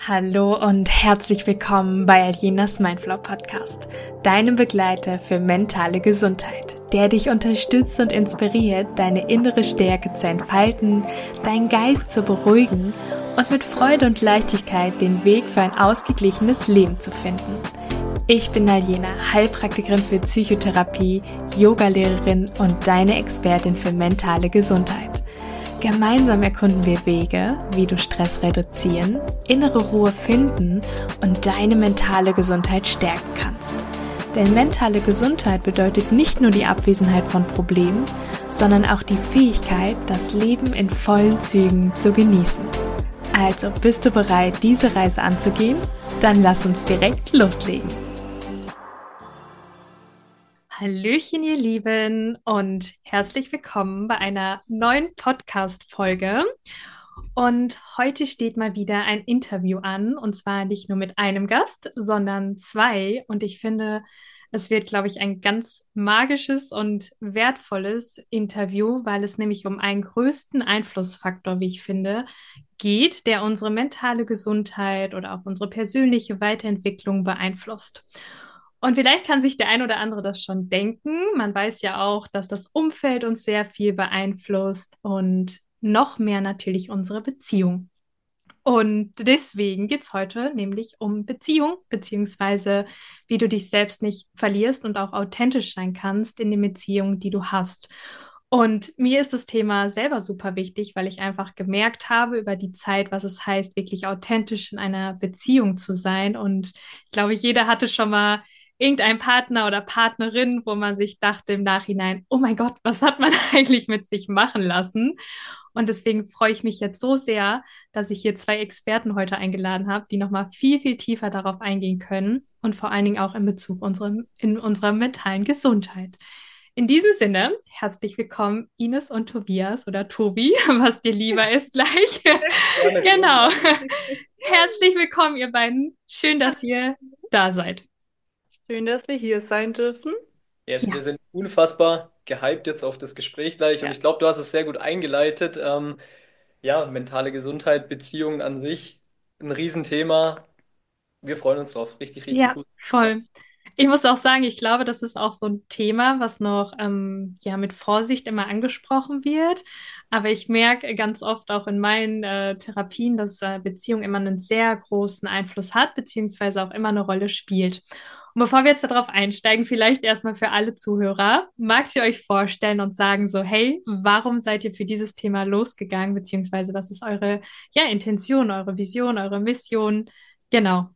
Hallo und herzlich willkommen bei Aljenas Mindflow Podcast, deinem Begleiter für mentale Gesundheit, der dich unterstützt und inspiriert, deine innere Stärke zu entfalten, deinen Geist zu beruhigen und mit Freude und Leichtigkeit den Weg für ein ausgeglichenes Leben zu finden. Ich bin Aljena, Heilpraktikerin für Psychotherapie, Yogalehrerin und deine Expertin für mentale Gesundheit. Gemeinsam erkunden wir Wege, wie du Stress reduzieren, innere Ruhe finden und deine mentale Gesundheit stärken kannst. Denn mentale Gesundheit bedeutet nicht nur die Abwesenheit von Problemen, sondern auch die Fähigkeit, das Leben in vollen Zügen zu genießen. Also, bist du bereit, diese Reise anzugehen? Dann lass uns direkt loslegen. Hallöchen, ihr Lieben, und herzlich willkommen bei einer neuen Podcast-Folge. Und heute steht mal wieder ein Interview an, und zwar nicht nur mit einem Gast, sondern zwei. Und ich finde, es wird, glaube ich, ein ganz magisches und wertvolles Interview, weil es nämlich um einen größten Einflussfaktor, wie ich finde, geht, der unsere mentale Gesundheit oder auch unsere persönliche Weiterentwicklung beeinflusst. Und vielleicht kann sich der ein oder andere das schon denken. Man weiß ja auch, dass das Umfeld uns sehr viel beeinflusst und noch mehr natürlich unsere Beziehung. Und deswegen geht es heute nämlich um Beziehung, beziehungsweise wie du dich selbst nicht verlierst und auch authentisch sein kannst in den Beziehungen, die du hast. Und mir ist das Thema selber super wichtig, weil ich einfach gemerkt habe über die Zeit, was es heißt, wirklich authentisch in einer Beziehung zu sein. Und ich glaube, jeder hatte schon mal irgendeinen Partner oder Partnerin, wo man sich dachte im Nachhinein, oh mein Gott, was hat man eigentlich mit sich machen lassen? Und deswegen freue ich mich jetzt so sehr, dass ich hier zwei Experten heute eingeladen habe, die nochmal viel, viel tiefer darauf eingehen können und vor allen Dingen auch in Bezug in unserer mentalen Gesundheit. In diesem Sinne, herzlich willkommen, Ines und Tobias oder Tobi, was dir lieber ist gleich. Gerne, Genau. Tobi. Herzlich willkommen, ihr beiden. Schön, dass ihr da seid. Schön, dass wir hier sein dürfen. Yes, wir Ja, sind unfassbar gehypt jetzt auf das Gespräch gleich und ja. ich glaube, du hast es sehr gut eingeleitet. Ja, mentale Gesundheit, Beziehungen an sich, ein Riesenthema. Wir freuen uns drauf. Richtig, richtig Ja, cool. Ja. voll. Ich muss auch sagen, ich glaube, das ist auch so ein Thema, was noch ja mit Vorsicht immer angesprochen wird. Aber ich merke ganz oft auch in meinen Therapien, dass Beziehung immer einen sehr großen Einfluss hat, beziehungsweise auch immer eine Rolle spielt. Und bevor wir jetzt darauf einsteigen, vielleicht erstmal für alle Zuhörer, magst ihr euch vorstellen und sagen so, hey, warum seid ihr für dieses Thema losgegangen, beziehungsweise was ist eure ja, Intention, eure Vision, eure Mission? Genau.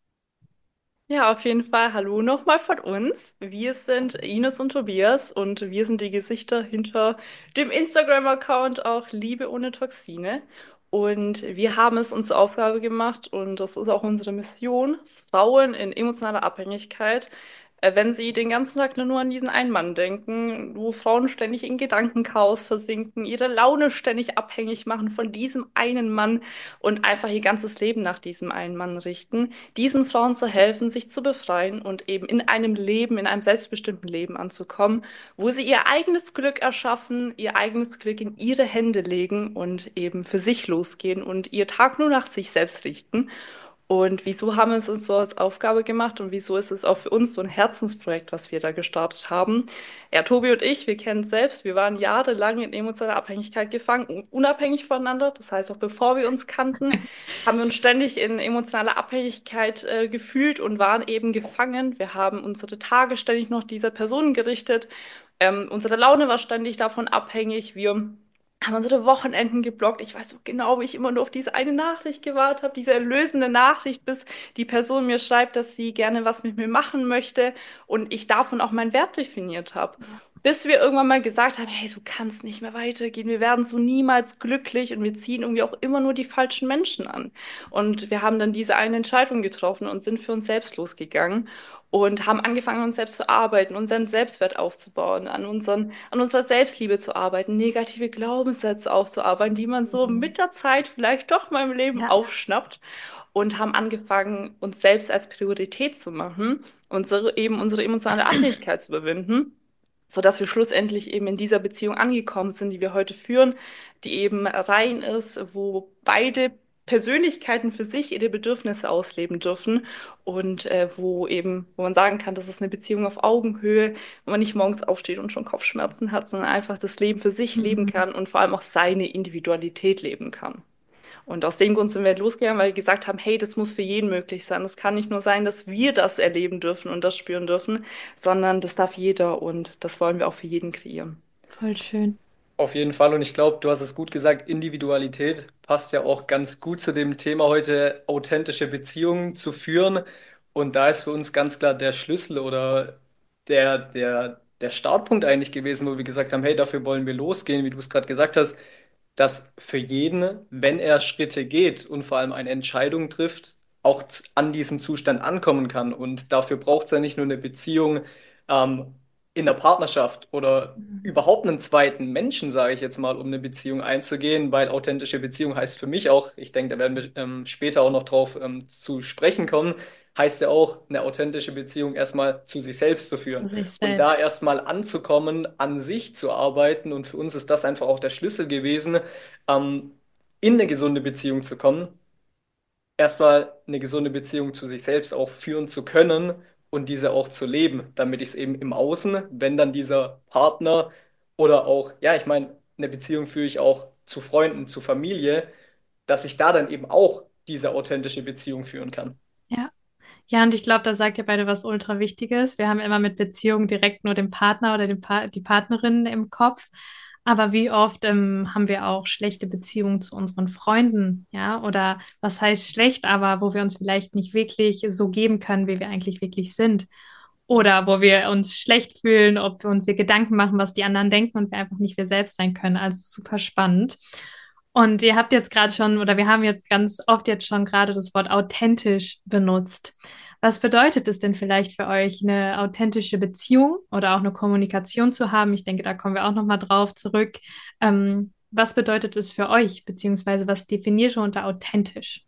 Ja, auf jeden Fall. Hallo nochmal von uns. Wir sind Ines und Tobias und wir sind die Gesichter hinter dem Instagram-Account auch Liebe ohne Toxine. Und wir haben es uns zur Aufgabe gemacht und das ist auch unsere Mission, Frauen in emotionaler Abhängigkeit, wenn sie den ganzen Tag nur an diesen einen Mann denken, wo Frauen ständig in Gedankenchaos versinken, ihre Laune ständig abhängig machen von diesem einen Mann und einfach ihr ganzes Leben nach diesem einen Mann richten, diesen Frauen zu helfen, sich zu befreien und eben in einem Leben, in einem selbstbestimmten Leben anzukommen, wo sie ihr eigenes Glück erschaffen, ihr eigenes Glück in ihre Hände legen und eben für sich losgehen und ihr Tag nur nach sich selbst richten. Und wieso haben wir es uns so als Aufgabe gemacht und wieso ist es auch für uns so ein Herzensprojekt, was wir da gestartet haben? Ja, Tobi und ich, wir kennen es selbst, wir waren jahrelang in emotionaler Abhängigkeit gefangen, unabhängig voneinander. Das heißt, auch bevor wir uns kannten, haben wir uns ständig in emotionaler Abhängigkeit gefühlt und waren eben gefangen. Wir haben unsere Tage ständig noch dieser Person gerichtet. Unsere Laune war ständig davon abhängig. Wir haben unsere Wochenenden geblockt. Ich weiß noch genau, wie ich immer nur auf diese eine Nachricht gewartet habe, diese erlösende Nachricht, bis die Person mir schreibt, dass sie gerne was mit mir machen möchte und ich davon auch meinen Wert definiert habe. Ja. Bis wir irgendwann mal gesagt haben, hey, so kann es nicht mehr weitergehen. Wir werden so niemals glücklich und wir ziehen irgendwie auch immer nur die falschen Menschen an. Und wir haben dann diese eine Entscheidung getroffen und sind für uns selbst losgegangen und haben angefangen, an uns selbst zu arbeiten, unseren Selbstwert aufzubauen, an unserer Selbstliebe zu arbeiten, negative Glaubenssätze aufzuarbeiten, die man so Mhm. mit der Zeit vielleicht doch mal im Leben Ja. aufschnappt und haben angefangen, uns selbst als Priorität zu machen, unsere emotionale Abhängigkeit zu überwinden, sodass wir schlussendlich eben in dieser Beziehung angekommen sind, die wir heute führen, die eben rein ist, wo beide Persönlichkeiten für sich ihre Bedürfnisse ausleben dürfen und wo man sagen kann, das ist eine Beziehung auf Augenhöhe, wo man nicht morgens aufsteht und schon Kopfschmerzen hat, sondern einfach das Leben für sich leben Mhm. kann und vor allem auch seine Individualität leben kann. Und aus dem Grund sind wir halt losgegangen, weil wir gesagt haben, hey, das muss für jeden möglich sein. Es kann nicht nur sein, dass wir das erleben dürfen und das spüren dürfen, sondern das darf jeder und das wollen wir auch für jeden kreieren. Voll schön. Auf jeden Fall. Und ich glaube, du hast es gut gesagt, Individualität passt ja auch ganz gut zu dem Thema heute, authentische Beziehungen zu führen. Und da ist für uns ganz klar der Schlüssel oder der Startpunkt eigentlich gewesen, wo wir gesagt haben, hey, dafür wollen wir losgehen, wie du es gerade gesagt hast, dass für jeden, wenn er Schritte geht und vor allem eine Entscheidung trifft, auch an diesem Zustand ankommen kann. Und dafür braucht es ja nicht nur eine Beziehung ähm, in der Partnerschaft oder Mhm. überhaupt einen zweiten Menschen, sage ich jetzt mal, um eine Beziehung einzugehen, weil authentische Beziehung heißt für mich auch, ich denke, da werden wir später auch noch drauf zu sprechen kommen, heißt ja auch, eine authentische Beziehung erstmal zu sich selbst zu Zu führen sich und da selbst. erstmal anzukommen, an sich zu arbeiten. Und für uns ist das einfach auch der Schlüssel gewesen, ähm, in eine gesunde Beziehung zu kommen, erstmal eine gesunde Beziehung zu sich selbst auch führen zu können und diese auch zu leben, damit ich es eben im Außen, wenn dann dieser Partner oder auch, ja, ich meine, eine Beziehung führe ich auch zu Freunden, zu Familie, dass ich da dann eben auch diese authentische Beziehung führen kann. Ja. Ja, und ich glaube, da sagt ihr beide was ultra Wichtiges. Wir haben immer mit Beziehungen direkt nur den Partner oder die Partnerin im Kopf. Aber wie oft haben wir auch schlechte Beziehungen zu unseren Freunden, ja? Oder was heißt schlecht, aber wo wir uns vielleicht nicht wirklich so geben können, wie wir eigentlich wirklich sind. Oder wo wir uns schlecht fühlen, ob wir uns wir Gedanken machen, was die anderen denken und wir einfach nicht wir selbst sein können. Also super spannend. Und ihr habt jetzt gerade schon, oder wir haben jetzt ganz oft jetzt schon gerade das Wort authentisch benutzt. Was bedeutet es denn vielleicht für euch, eine authentische Beziehung oder auch eine Kommunikation zu haben? Ich denke, da kommen wir auch nochmal drauf zurück. Was bedeutet es für euch, beziehungsweise was definiert ihr unter authentisch?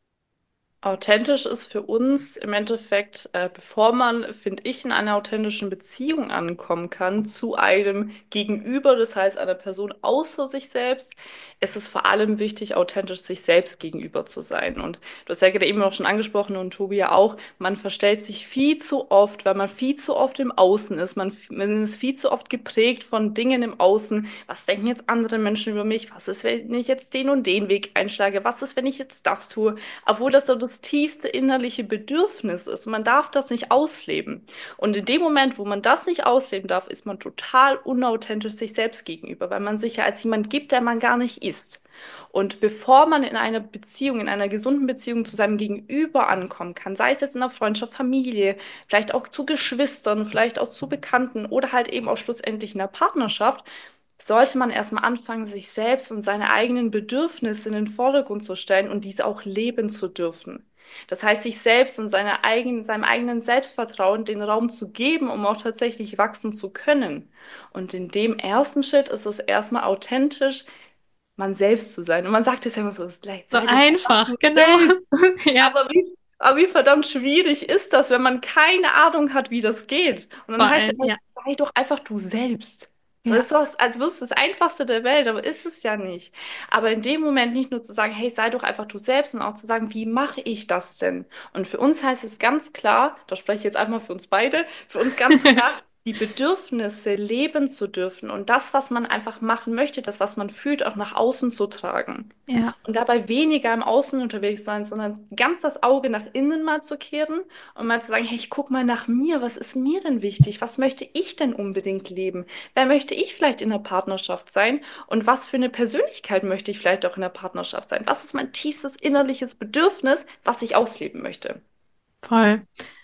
Authentisch ist für uns im Endeffekt, bevor man, finde ich, in einer authentischen Beziehung ankommen kann zu einem Gegenüber, das heißt einer Person außer sich selbst, ist es vor allem wichtig, authentisch sich selbst gegenüber zu sein. Und du hast ja gerade eben auch schon angesprochen und Tobi ja auch, man verstellt sich viel zu oft, weil man viel zu oft im Außen ist. Man ist viel zu oft geprägt von Dingen im Außen. Was denken jetzt andere Menschen über mich? Was ist, wenn ich jetzt den und den Weg einschlage? Was ist, wenn ich jetzt das tue? Obwohl das so das tiefste innerliche Bedürfnis ist. Und man darf das nicht ausleben. Und in dem Moment, wo man das nicht ausleben darf, ist man total unauthentisch sich selbst gegenüber, weil man sich ja als jemand gibt, der man gar nicht ist. Und bevor man in einer Beziehung, in einer gesunden Beziehung zu seinem Gegenüber ankommen kann, sei es jetzt in einer Freundschaft, Familie, vielleicht auch zu Geschwistern, vielleicht auch zu Bekannten oder halt eben auch schlussendlich in einer Partnerschaft, sollte man erstmal anfangen, sich selbst und seine eigenen Bedürfnisse in den Vordergrund zu stellen und diese auch leben zu dürfen. Das heißt, sich selbst und seinem eigenen Selbstvertrauen den Raum zu geben, um auch tatsächlich wachsen zu können. Und in dem ersten Schritt ist es erstmal authentisch, man selbst zu sein. Und man sagt es ja immer so, So sei doch einfach einfach, du genau. selbst. Ja, Aber wie verdammt schwierig ist das, wenn man keine Ahnung hat, wie das geht? Und vor dann heißt es allem, immer, ja, sei doch einfach du selbst. So ja, ist das, als wäre es das Einfachste der Welt, aber ist es ja nicht. Aber in dem Moment nicht nur zu sagen, hey, sei doch einfach du selbst, sondern auch zu sagen, wie mache ich das denn? Und für uns heißt es ganz klar, da spreche ich jetzt einfach für uns beide, für uns ganz klar, die Bedürfnisse leben zu dürfen und das, was man einfach machen möchte, das, was man fühlt, auch nach außen zu tragen. ja, Und dabei weniger im Außen unterwegs sein, sondern ganz das Auge nach innen mal zu kehren und mal zu sagen, hey, ich guck mal nach mir, was ist mir denn wichtig? Was möchte ich denn unbedingt leben? Wer möchte ich vielleicht in der Partnerschaft sein? Und was für eine Persönlichkeit möchte ich vielleicht auch in der Partnerschaft sein? Was ist mein tiefstes innerliches Bedürfnis, was ich ausleben möchte? voll.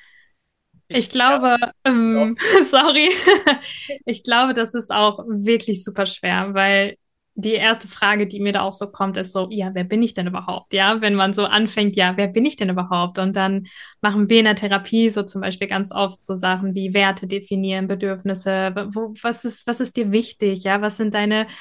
Ich Ja, glaube, hinaus. sorry, ich glaube, das ist auch wirklich super schwer, weil die erste Frage, die mir da auch so kommt, ist so, ja, wer bin ich denn überhaupt? Ja, wenn man so anfängt, ja, wer bin ich denn überhaupt? Und dann machen wir in der Therapie so zum Beispiel ganz oft so Sachen wie Werte definieren, Bedürfnisse, was ist dir wichtig? Ja, was sind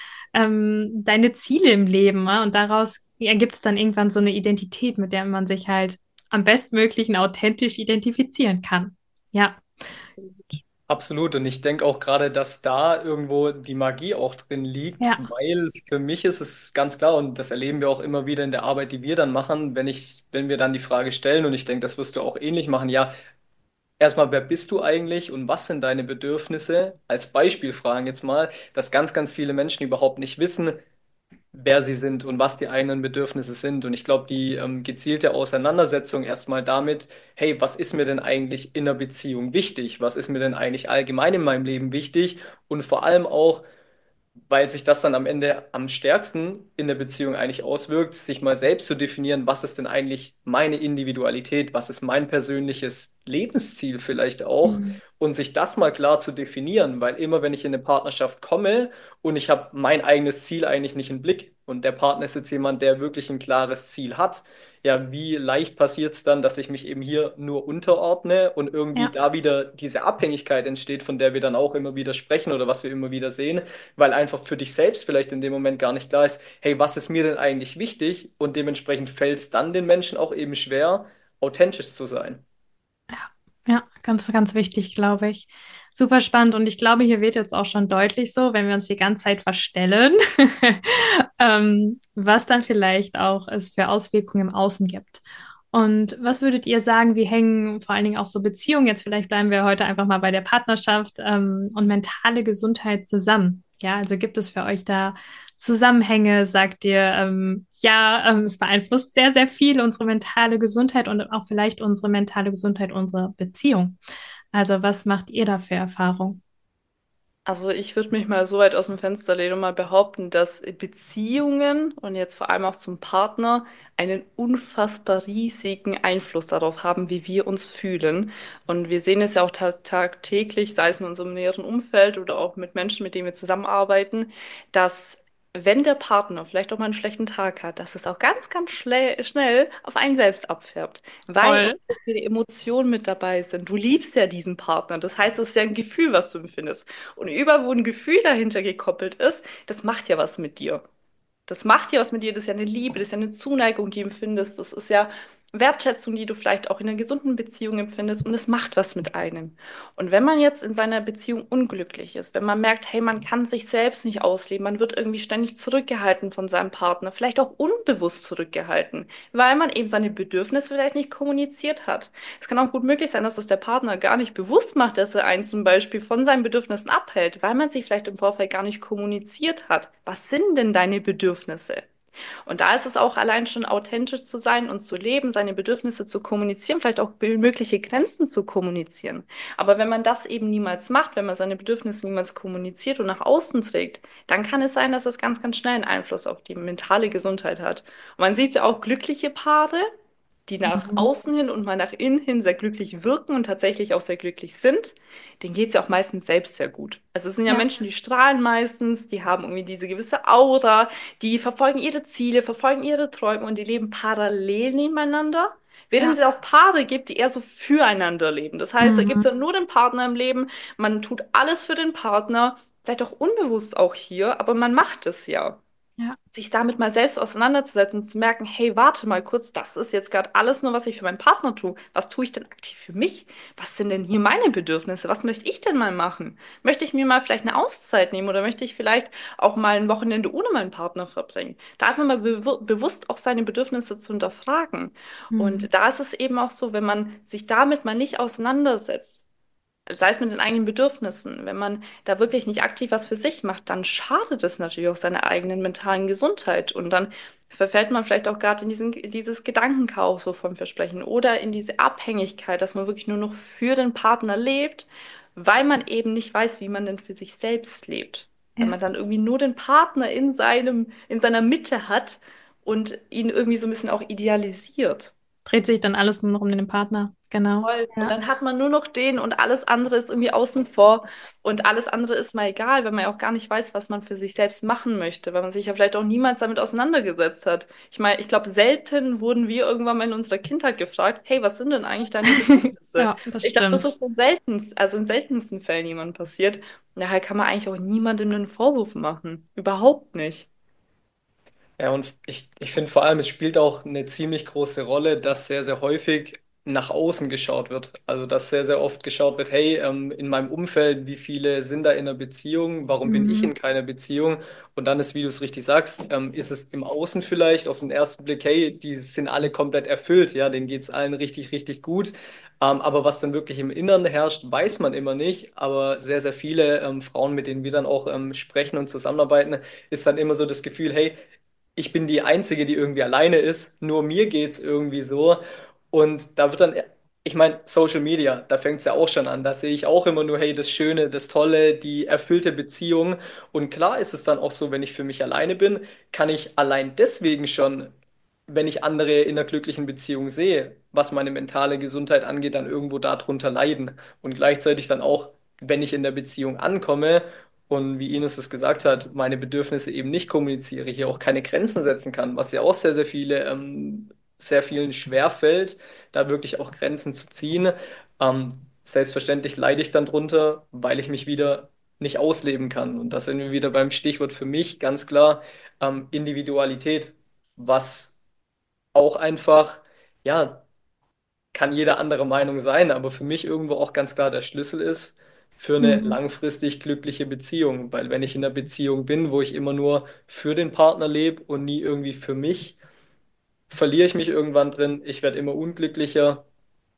deine Ziele im Leben? Ja? Und daraus ergibt es dann irgendwann so eine Identität, mit der man sich halt am bestmöglichen authentisch identifizieren kann. Ja, Absolut. Und ich denke auch gerade, dass da irgendwo die Magie auch drin liegt, Ja. weil für mich ist es ganz klar, und das erleben wir auch immer wieder in der Arbeit, die wir dann machen, wenn wir dann die Frage stellen, und ich denke, das wirst du auch ähnlich machen, ja, erstmal, wer bist du eigentlich und was sind deine Bedürfnisse? Als Beispiel fragen jetzt mal, dass ganz, ganz viele Menschen überhaupt nicht wissen, wer sie sind und was die eigenen Bedürfnisse sind. Und ich glaube, die gezielte Auseinandersetzung erstmal damit, hey, was ist mir denn eigentlich in einer Beziehung wichtig? Was ist mir denn eigentlich allgemein in meinem Leben wichtig? Und vor allem auch, weil sich das dann am Ende am stärksten in der Beziehung eigentlich auswirkt, sich mal selbst zu definieren, was ist denn eigentlich meine Individualität, was ist mein persönliches Lebensziel vielleicht auch Mhm. und sich das mal klar zu definieren, weil immer wenn ich in eine Partnerschaft komme und ich habe mein eigenes Ziel eigentlich nicht im Blick und der Partner ist jetzt jemand, der wirklich ein klares Ziel hat, ja, wie leicht passiert es dann, dass ich mich eben hier nur unterordne und irgendwie Ja. da wieder diese Abhängigkeit entsteht, von der wir dann auch immer wieder sprechen oder was wir immer wieder sehen, weil einfach für dich selbst vielleicht in dem Moment gar nicht klar ist, hey, was ist mir denn eigentlich wichtig? Und dementsprechend fällt es dann den Menschen auch eben schwer, authentisch zu sein. Ja, ja, ganz, ganz wichtig, glaube ich. Super spannend. Und ich glaube, hier wird jetzt auch schon deutlich so, wenn wir uns die ganze Zeit verstellen, was dann vielleicht auch es für Auswirkungen im Außen gibt. Und was würdet ihr sagen, wie hängen vor allen Dingen auch so Beziehungen, jetzt vielleicht bleiben wir heute einfach mal bei der Partnerschaft, und mentale Gesundheit zusammen? Ja, also gibt es für euch da Zusammenhänge? Sagt ihr, ja, es beeinflusst sehr, sehr viel unsere mentale Gesundheit und auch vielleicht unsere mentale Gesundheit, unsere Beziehung. Also was macht ihr da für Erfahrungen? Also ich würde mich mal so weit aus dem Fenster lehnen und mal behaupten, dass Beziehungen und jetzt vor allem auch zum Partner einen unfassbar riesigen Einfluss darauf haben, wie wir uns fühlen. Und wir sehen es ja auch tagtäglich, sei es in unserem näheren Umfeld oder auch mit Menschen, mit denen wir zusammenarbeiten, dass wenn der Partner vielleicht auch mal einen schlechten Tag hat, dass es auch ganz, ganz schnell auf einen selbst abfärbt, weil auch Voll. so viele Emotionen mit dabei sind. Du liebst ja diesen Partner. Das heißt, es ist ja ein Gefühl, was du empfindest. Und über wo ein Gefühl dahinter gekoppelt ist, das macht ja was mit dir. Das macht ja was mit dir, das ist ja eine Liebe, das ist ja eine Zuneigung, die du empfindest, das ist ja Wertschätzung, die du vielleicht auch in einer gesunden Beziehung empfindest und es macht was mit einem. Und wenn man jetzt in seiner Beziehung unglücklich ist, wenn man merkt, hey, man kann sich selbst nicht ausleben, man wird irgendwie ständig zurückgehalten von seinem Partner, vielleicht auch unbewusst zurückgehalten, weil man eben seine Bedürfnisse vielleicht nicht kommuniziert hat. Es kann auch gut möglich sein, dass es der Partner gar nicht bewusst macht, dass er einen zum Beispiel von seinen Bedürfnissen abhält, weil man sich vielleicht im Vorfeld gar nicht kommuniziert hat. Was sind denn deine Bedürfnisse? Und da ist es auch allein schon authentisch zu sein und zu leben, seine Bedürfnisse zu kommunizieren, vielleicht auch mögliche Grenzen zu kommunizieren. Aber wenn man das eben niemals macht, wenn man seine Bedürfnisse niemals kommuniziert und nach außen trägt, dann kann es sein, dass es ganz, ganz schnell einen Einfluss auf die mentale Gesundheit hat. Und man sieht ja auch glückliche Paare, die nach Mhm. außen hin und mal nach innen hin sehr glücklich wirken und tatsächlich auch sehr glücklich sind, denen geht es ja auch meistens selbst sehr gut. Also es sind ja Ja, Menschen, die strahlen meistens, die haben irgendwie diese gewisse Aura, die verfolgen ihre Ziele, verfolgen ihre Träume und die leben parallel nebeneinander, während ja. es auch Paare gibt, die eher so füreinander leben. Das heißt, da gibt es Mhm. ja nur den Partner im Leben, man tut alles für den Partner, vielleicht auch unbewusst auch hier, aber man macht es ja Ja, sich damit mal selbst auseinanderzusetzen, zu merken, hey, warte mal kurz, das ist jetzt gerade alles nur, was ich für meinen Partner tue. Was tue ich denn aktiv für mich? Was sind denn hier meine Bedürfnisse? Was möchte ich denn mal machen? Möchte ich mir mal vielleicht eine Auszeit nehmen oder möchte ich vielleicht auch mal ein Wochenende ohne meinen Partner verbringen? Da einfach mal bewusst auch seine Bedürfnisse zu hinterfragen. Mhm. Und da ist es eben auch so, wenn man sich damit mal nicht auseinandersetzt, sei es mit den eigenen Bedürfnissen, wenn man da wirklich nicht aktiv was für sich macht, dann schadet es natürlich auch seiner eigenen mentalen Gesundheit. Und dann verfällt man vielleicht auch gerade in dieses Gedankenchaos, wovon wir sprechen, oder in diese Abhängigkeit, dass man wirklich nur noch für den Partner lebt, weil man eben nicht weiß, wie man denn für sich selbst lebt. Wenn Ja. man dann irgendwie nur den Partner in seiner Mitte hat und ihn irgendwie so ein bisschen auch idealisiert. Dreht sich dann alles nur noch um den Partner. Genau. Voll. Und Ja. dann hat man nur noch den und alles andere ist irgendwie außen vor und alles andere ist mal egal, wenn man ja auch gar nicht weiß, was man für sich selbst machen möchte, weil man sich ja vielleicht auch niemals damit auseinandergesetzt hat. Ich meine, ich glaube, selten wurden wir irgendwann mal in unserer Kindheit gefragt, hey, was sind denn eigentlich deine Bedürfnisse? Ja, das Ich glaube, das stimmt. ist in seltensten Fällen jemandem passiert. Und daher kann man eigentlich auch niemandem einen Vorwurf machen. Überhaupt nicht. Ja, und ich finde vor allem, es spielt auch eine ziemlich große Rolle, dass sehr, sehr häufig nach außen geschaut wird. Also dass sehr, sehr oft geschaut wird, hey, in meinem Umfeld, wie viele sind da in einer Beziehung? Warum bin ich in Mhm. keiner Beziehung? Und dann ist, wie du es richtig sagst, ist es im Außen vielleicht auf den ersten Blick, hey, die sind alle komplett erfüllt, ja, denen geht es allen richtig, richtig gut. Aber was dann wirklich im Inneren herrscht, weiß man immer nicht. Aber sehr, sehr viele Frauen, mit denen wir dann auch sprechen und zusammenarbeiten, ist dann immer so das Gefühl, hey, ich bin die Einzige, die irgendwie alleine ist, nur mir geht's irgendwie so. Und da wird dann, ich meine, Social Media, da fängt es ja auch schon an. Da sehe ich auch immer nur, hey, das Schöne, das Tolle, die erfüllte Beziehung. Und klar ist es dann auch so, wenn ich für mich alleine bin, kann ich allein deswegen schon, wenn ich andere in einer glücklichen Beziehung sehe, was meine mentale Gesundheit angeht, dann irgendwo darunter leiden. Und gleichzeitig dann auch, wenn ich in der Beziehung ankomme und wie Ines es gesagt hat, meine Bedürfnisse eben nicht kommuniziere, hier auch keine Grenzen setzen kann, was ja auch sehr, sehr viele, sehr vielen schwerfällt, da wirklich auch Grenzen zu ziehen. Selbstverständlich leide ich dann drunter, weil ich mich wieder nicht ausleben kann. Und da sind wir wieder beim Stichwort für mich ganz klar, Individualität, was auch einfach, ja, kann jeder andere Meinung sein, aber für mich irgendwo auch ganz klar der Schlüssel ist für eine Mhm. langfristig glückliche Beziehung. Weil wenn ich in einer Beziehung bin, wo ich immer nur für den Partner lebe und nie irgendwie für mich, verliere ich mich irgendwann drin, ich werde immer unglücklicher.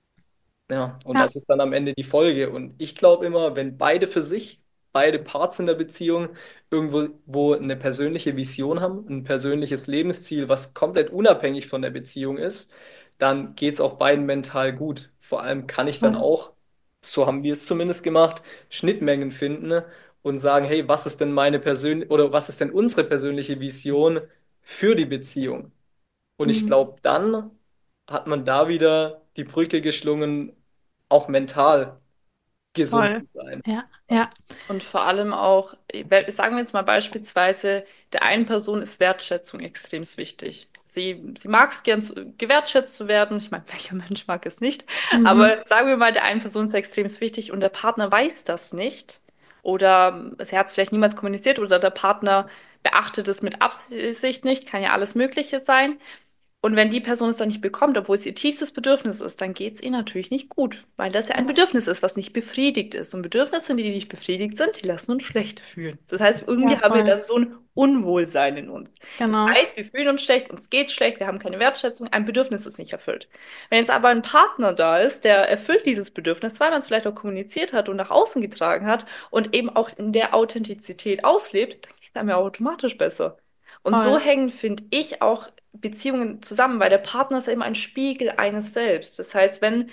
Ja, und Ja, das ist dann am Ende die Folge. Und ich glaube immer, wenn beide für sich, beide Parts in der Beziehung irgendwo wo eine persönliche Vision haben, ein persönliches Lebensziel, was komplett unabhängig von der Beziehung ist, dann geht es auch beiden mental gut. Vor allem kann ich dann voll. auch, so haben wir es zumindest gemacht, Schnittmengen finden und sagen, hey, was ist denn meine persönliche oder was ist denn unsere persönliche Vision für die Beziehung? Und ich Mhm. glaube, dann hat man da wieder die Brücke geschlungen, auch mental gesund Voll. zu sein. Ja, ja. Und vor allem auch, sagen wir jetzt mal beispielsweise, der einen Person ist Wertschätzung extrem wichtig. Sie mag es gern gewertschätzt zu werden. Ich meine, welcher Mensch mag es nicht? Mhm. Aber sagen wir mal, der einen Person ist extrem wichtig und der Partner weiß das nicht. Oder sie hat es vielleicht niemals kommuniziert oder der Partner beachtet es mit Absicht nicht. Kann ja alles Mögliche sein. Und wenn die Person es dann nicht bekommt, obwohl es ihr tiefstes Bedürfnis ist, dann geht es ihr natürlich nicht gut, weil das ja ein Ja, Bedürfnis ist, was nicht befriedigt ist. Und Bedürfnisse, die nicht befriedigt sind, die lassen uns schlecht fühlen. Das heißt, irgendwie ja, haben wir voll. dann so ein Unwohlsein in uns. Das Genau. heißt, wir fühlen uns schlecht, uns geht schlecht, wir haben keine Wertschätzung, ein Bedürfnis ist nicht erfüllt. Wenn jetzt aber ein Partner da ist, der erfüllt dieses Bedürfnis, weil man es vielleicht auch kommuniziert hat und nach außen getragen hat und eben auch in der Authentizität auslebt, dann geht es einem ja automatisch besser. Und so Voll. hängen, finde ich, auch Beziehungen zusammen, weil der Partner ist ja immer ein Spiegel eines selbst. Das heißt, wenn,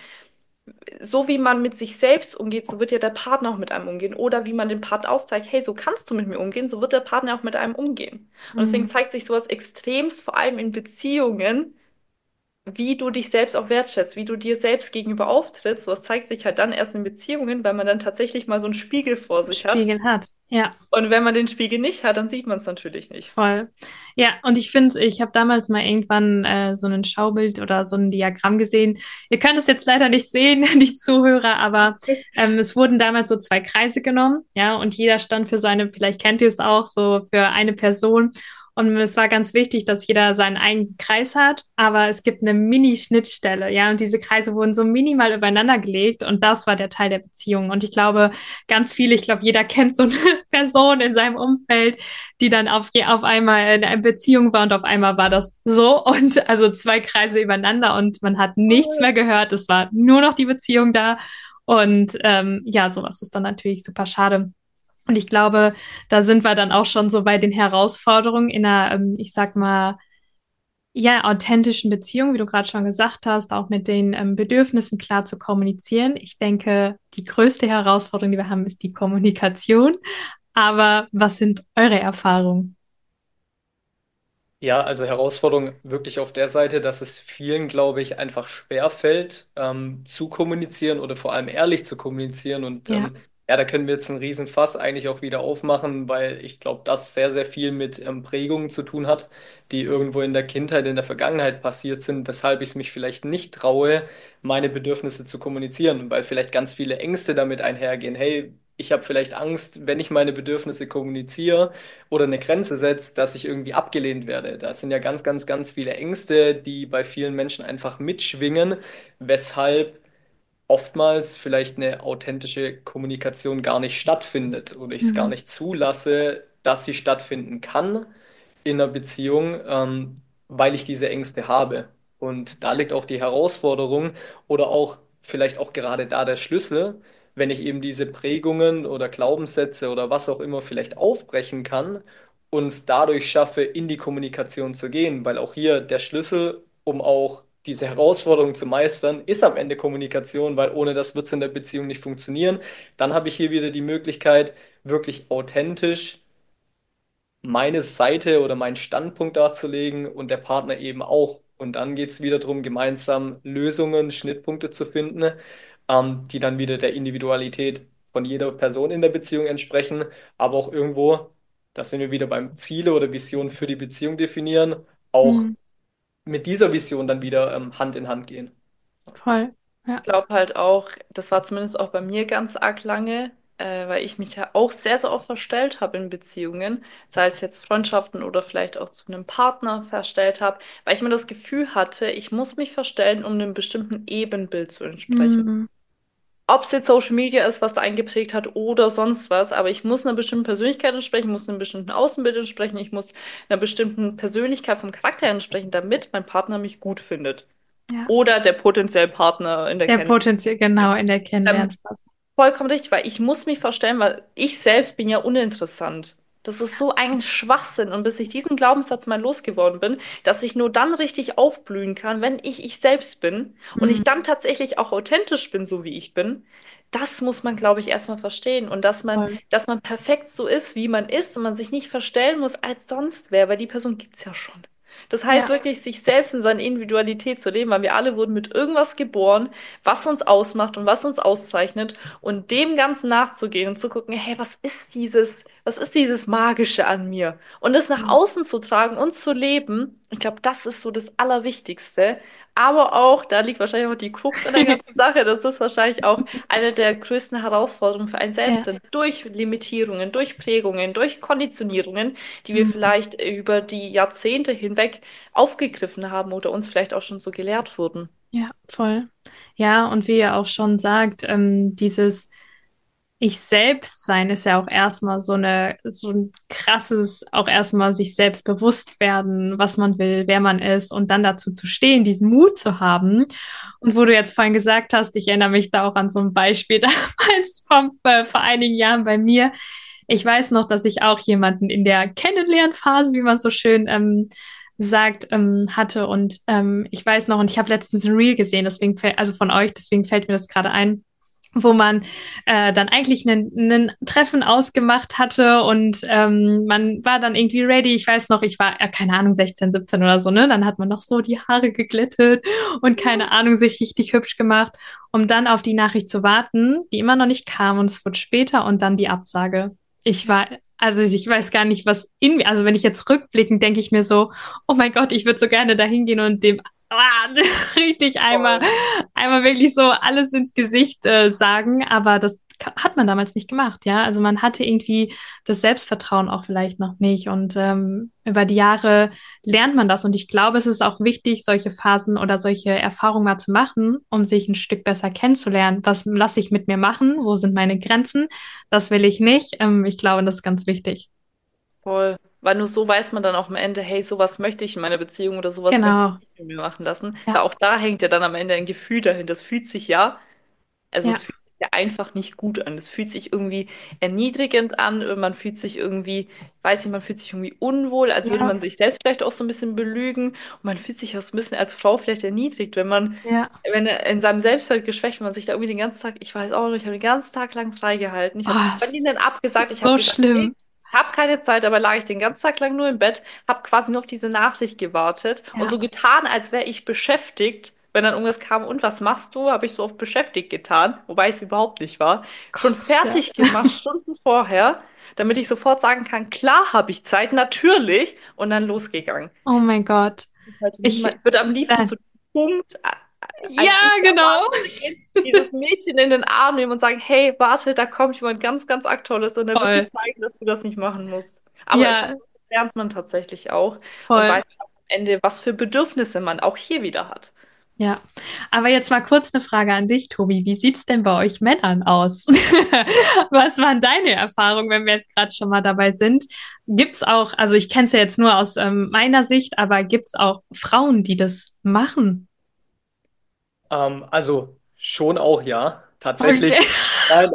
so wie man mit sich selbst umgeht, so wird ja der Partner auch mit einem umgehen. Oder wie man dem Partner aufzeigt, hey, so kannst du mit mir umgehen, so wird der Partner auch mit einem umgehen. Und deswegen Mhm. zeigt sich sowas extremst, vor allem in Beziehungen, wie du dich selbst auch wertschätzt, wie du dir selbst gegenüber auftrittst. Sowas zeigt sich halt dann erst in Beziehungen, weil man dann tatsächlich mal so einen Spiegel vor sich hat. Spiegel hat. Ja. Und wenn man den Spiegel nicht hat, dann sieht man es natürlich nicht. Voll. Ja, und ich finde, ich habe damals mal irgendwann so ein Schaubild oder so ein Diagramm gesehen. Ihr könnt es jetzt leider nicht sehen, die Zuhörer, aber es wurden damals so zwei Kreise genommen, ja, und jeder stand für seine, vielleicht kennt ihr es auch, so für eine Person. Und es war ganz wichtig, dass jeder seinen eigenen Kreis hat, aber es gibt eine Mini-Schnittstelle, ja, und diese Kreise wurden so minimal übereinander gelegt und das war der Teil der Beziehung. Und ich glaube, ganz viele, ich glaube, jeder kennt so eine Person in seinem Umfeld, die dann auf einmal in einer Beziehung war und auf einmal war das so und also zwei Kreise übereinander und man hat nichts mehr gehört. Es war nur noch die Beziehung da und ja, sowas ist dann natürlich super schade. Und ich glaube, da sind wir dann auch schon so bei den Herausforderungen in einer, ich sag mal, ja, authentischen Beziehung, wie du gerade schon gesagt hast, auch mit den Bedürfnissen klar zu kommunizieren. Ich denke, die größte Herausforderung, die wir haben, ist die Kommunikation. Aber was sind eure Erfahrungen? Ja, also Herausforderung wirklich auf der Seite, dass es vielen, glaube ich, einfach schwer fällt, zu kommunizieren oder vor allem ehrlich zu kommunizieren. Und Ja, ja, da können wir jetzt einen Riesenfass eigentlich auch wieder aufmachen, weil ich glaube, das sehr, sehr viel mit Prägungen zu tun hat, die irgendwo in der Kindheit, in der Vergangenheit passiert sind, weshalb ich es mich vielleicht nicht traue, meine Bedürfnisse zu kommunizieren, weil vielleicht ganz viele Ängste damit einhergehen. Hey, ich habe vielleicht Angst, wenn ich meine Bedürfnisse kommuniziere oder eine Grenze setze, dass ich irgendwie abgelehnt werde. Da sind ja ganz, ganz, ganz viele Ängste, die bei vielen Menschen einfach mitschwingen, weshalb oftmals vielleicht eine authentische Kommunikation gar nicht stattfindet oder ich es gar Mhm. nicht zulasse, dass sie stattfinden kann in einer Beziehung, weil ich diese Ängste habe. Und da liegt auch die Herausforderung oder auch vielleicht auch gerade da der Schlüssel, wenn ich eben diese Prägungen oder Glaubenssätze oder was auch immer vielleicht aufbrechen kann und es dadurch schaffe, in die Kommunikation zu gehen, weil auch hier der Schlüssel, um auch diese Herausforderung zu meistern, ist am Ende Kommunikation, weil ohne das wird es in der Beziehung nicht funktionieren. Dann habe ich hier wieder die Möglichkeit, wirklich authentisch meine Seite oder meinen Standpunkt darzulegen und der Partner eben auch. Und dann geht es wieder darum, gemeinsam Lösungen, Schnittpunkte zu finden, die dann wieder der Individualität von jeder Person in der Beziehung entsprechen, aber auch irgendwo, da sind wir wieder beim Ziele oder Vision für die Beziehung definieren, auch Mhm. mit dieser Vision dann wieder Hand in Hand gehen. Voll. Ja. Glaube halt auch, das war zumindest auch bei mir ganz arg lange, weil ich mich ja auch sehr, sehr oft verstellt habe in Beziehungen, sei es jetzt Freundschaften oder vielleicht auch zu einem Partner verstellt habe, weil ich mir das Gefühl hatte, ich muss mich verstellen, um einem bestimmten Ebenbild zu entsprechen. Mhm. Ob es jetzt Social Media ist, was da eingeprägt hat oder sonst was, aber ich muss einer bestimmten Persönlichkeit entsprechen, muss einem bestimmten Außenbild entsprechen, ich muss einer bestimmten Persönlichkeit vom Charakter entsprechen, damit mein Partner mich gut findet. Ja. Oder der potenzielle Partner in der Der Kennenlernung. potenziell genau in der Ähm, Kennenlernphase. Vollkommen richtig, weil ich muss mich verstellen, weil ich selbst bin ja uninteressant. Das ist so ein Schwachsinn. Und bis ich diesen Glaubenssatz mal losgeworden bin, dass ich nur dann richtig aufblühen kann, wenn ich selbst bin und ich Mhm. dann tatsächlich auch authentisch bin, so wie ich bin, das muss man, glaube ich, erstmal verstehen. Und Voll. dass man perfekt so ist, wie man ist und man sich nicht verstellen muss als sonst wer, weil die Person gibt es ja schon. Das heißt Ja. wirklich, sich selbst in seiner Individualität zu leben, weil wir alle wurden mit irgendwas geboren, was uns ausmacht und was uns auszeichnet und dem Ganzen nachzugehen und zu gucken, hey, was ist dieses Magische an mir? Und es nach Mhm. außen zu tragen und zu leben, ich glaube, das ist so das Allerwichtigste. Aber auch, da liegt wahrscheinlich auch die Krux an der ganzen Sache, dass das wahrscheinlich auch eine der größten Herausforderungen für einen selbst Ja. sind. Durch Limitierungen, durch Prägungen, durch Konditionierungen, die wir Mhm. vielleicht über die Jahrzehnte hinweg aufgegriffen haben oder uns vielleicht auch schon so gelehrt wurden. Ja, voll. Ja, und wie ihr auch schon sagt, dieses Ich selbst sein ist ja auch erstmal so ein krasses, auch erstmal sich selbst bewusst werden, was man will, wer man ist und dann dazu zu stehen, diesen Mut zu haben. Und wo du jetzt vorhin gesagt hast, ich erinnere mich da auch an so ein Beispiel damals vor einigen Jahren bei mir. Ich weiß noch, dass ich auch jemanden in der Kennenlernphase, wie man so schön sagt, hatte. Und ich weiß noch, und ich habe letztens ein Reel gesehen, also von euch, deswegen fällt mir das gerade ein, wo man dann eigentlich einen Treffen ausgemacht hatte und man war dann irgendwie ready. Ich weiß noch, ich war, keine Ahnung, 16, 17 oder so, ne? Dann hat man noch so die Haare geglättet und keine Ahnung, sich richtig hübsch gemacht, um dann auf die Nachricht zu warten, die immer noch nicht kam und es wurde später und dann die Absage. Also ich weiß gar nicht, was in mir, also wenn ich jetzt rückblickend denke ich mir so, oh mein Gott, ich würde so gerne da hingehen und dem richtig Voll. einmal wirklich so alles ins Gesicht sagen, aber das hat man damals nicht gemacht, ja. Also man hatte irgendwie das Selbstvertrauen auch vielleicht noch nicht und über die Jahre lernt man das und ich glaube, es ist auch wichtig, solche Phasen oder solche Erfahrungen mal zu machen, um sich ein Stück besser kennenzulernen. Was lasse ich mit mir machen? Wo sind meine Grenzen? Das will ich nicht. Ich glaube, das ist ganz wichtig. Voll. Weil nur so weiß man dann auch am Ende, hey, sowas möchte ich in meiner Beziehung oder sowas möchte ich Genau. nicht mit mir machen lassen. Ja, Weil auch da hängt ja dann am Ende ein Gefühl dahin. Das fühlt sich ja, also es ja, fühlt sich ja einfach nicht gut an. Es fühlt sich irgendwie erniedrigend an. Man fühlt sich irgendwie, weiß nicht, man fühlt sich irgendwie unwohl, als würde ja, man sich selbst vielleicht auch so ein bisschen belügen. Und man fühlt sich auch so ein bisschen als Frau vielleicht erniedrigt, ja. wenn er in seinem Selbstwert geschwächt, wenn man sich da irgendwie den ganzen Tag, ich weiß auch nicht, ich habe den ganzen Tag lang freigehalten. Ich habe Oh, das Freundinnen abgesagt, ich habe ist so gesagt, nee, schlimm. habe keine Zeit, aber lag ich den ganzen Tag lang nur im Bett, habe quasi nur auf diese Nachricht gewartet und Ja. so getan, als wäre ich beschäftigt. Wenn dann irgendwas kam, und was machst du? Habe ich so oft beschäftigt getan, wobei ich es überhaupt nicht war. Schon Gott, ja. fertig gemacht, Stunden vorher, damit ich sofort sagen kann, klar habe ich Zeit, natürlich, und dann losgegangen. Oh mein Gott. Heute nicht mal. Ich, Ich würde am liebsten äh, zu dem Punkt. als ich Ja, da genau. war, zu gehen, dieses Mädchen in den Arm nehmen und sagen, hey, warte, da kommt jemand ganz, ganz arg Tolles und der wird dir Voll. zeigen, dass du das nicht machen musst. Aber von Ja, sowas lernt man tatsächlich auch und voll. weiß am Ende, was für Bedürfnisse man auch hier wieder hat. Ja, aber jetzt mal kurz eine Frage an dich, Tobi. Wie sieht es denn bei euch Männern aus? Was waren deine Erfahrungen, wenn wir jetzt gerade schon mal dabei sind? Gibt es auch, also ich kenne es ja jetzt nur aus meiner Sicht, aber gibt es auch Frauen, die das machen? Also schon auch, ja, tatsächlich. Okay. Nein,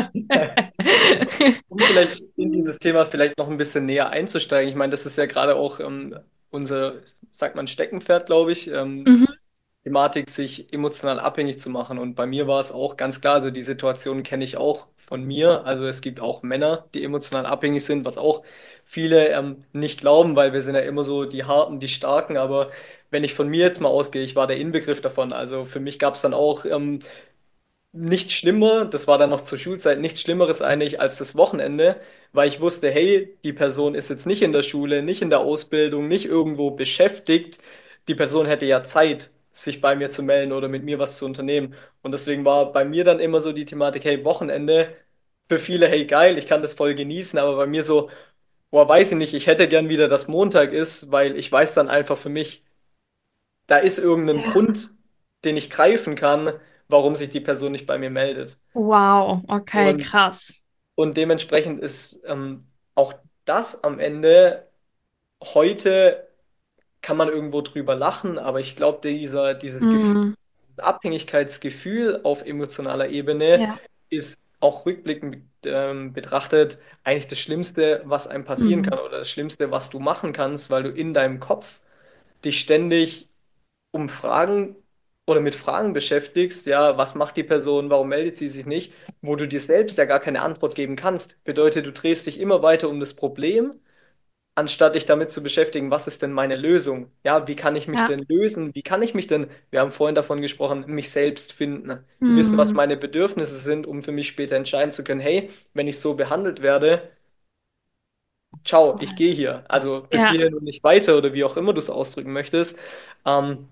um vielleicht in dieses Thema vielleicht noch ein bisschen näher einzusteigen. Ich meine, das ist ja gerade auch unser, sagt man, Steckenpferd, glaube ich, Mhm. Thematik, sich emotional abhängig zu machen. Und bei mir war es auch ganz klar, also die Situation kenne ich auch von mir. Also es gibt auch Männer, die emotional abhängig sind, was auch viele nicht glauben, weil wir sind ja immer so die Harten, die Starken. Aber wenn ich von mir jetzt mal ausgehe, ich war der Inbegriff davon. Also für mich gab es dann auch nichts schlimmer, das war dann noch zur Schulzeit, nichts Schlimmeres eigentlich als das Wochenende, weil ich wusste, hey, die Person ist jetzt nicht in der Schule, nicht in der Ausbildung, nicht irgendwo beschäftigt. Die Person hätte ja Zeit, sich bei mir zu melden oder mit mir was zu unternehmen. Und deswegen war bei mir dann immer so die Thematik, hey, Wochenende, für viele, hey, geil, ich kann das voll genießen, aber bei mir so, boah, weiß ich nicht, ich hätte gern wieder, dass Montag ist, weil ich weiß dann einfach für mich, da ist irgendein Ja. Grund, den ich greifen kann, warum sich die Person nicht bei mir meldet. Wow, okay, Und, krass. und dementsprechend ist auch das am Ende heute kann man irgendwo drüber lachen, aber ich glaube, dieses Gefühl, Mhm. dieses Abhängigkeitsgefühl auf emotionaler Ebene Ja. ist auch rückblickend betrachtet eigentlich das Schlimmste, was einem passieren Mhm. kann oder das Schlimmste, was du machen kannst, weil du in deinem Kopf dich ständig um Fragen oder mit Fragen beschäftigst, ja, was macht die Person, warum meldet sie sich nicht, wo du dir selbst ja gar keine Antwort geben kannst. Bedeutet, du drehst dich immer weiter um das Problem, anstatt dich damit zu beschäftigen, was ist denn meine Lösung? Ja, wie kann ich mich Ja. denn lösen? Wie kann ich mich denn, wir haben vorhin davon gesprochen, mich selbst finden, wissen, was Mhm. meine Bedürfnisse sind, um für mich später entscheiden zu können, hey, wenn ich so behandelt werde, ciao, ich Voll. gehe hier. Also bis Ja, hierhin und nicht weiter oder wie auch immer du es ausdrücken möchtest. Ähm,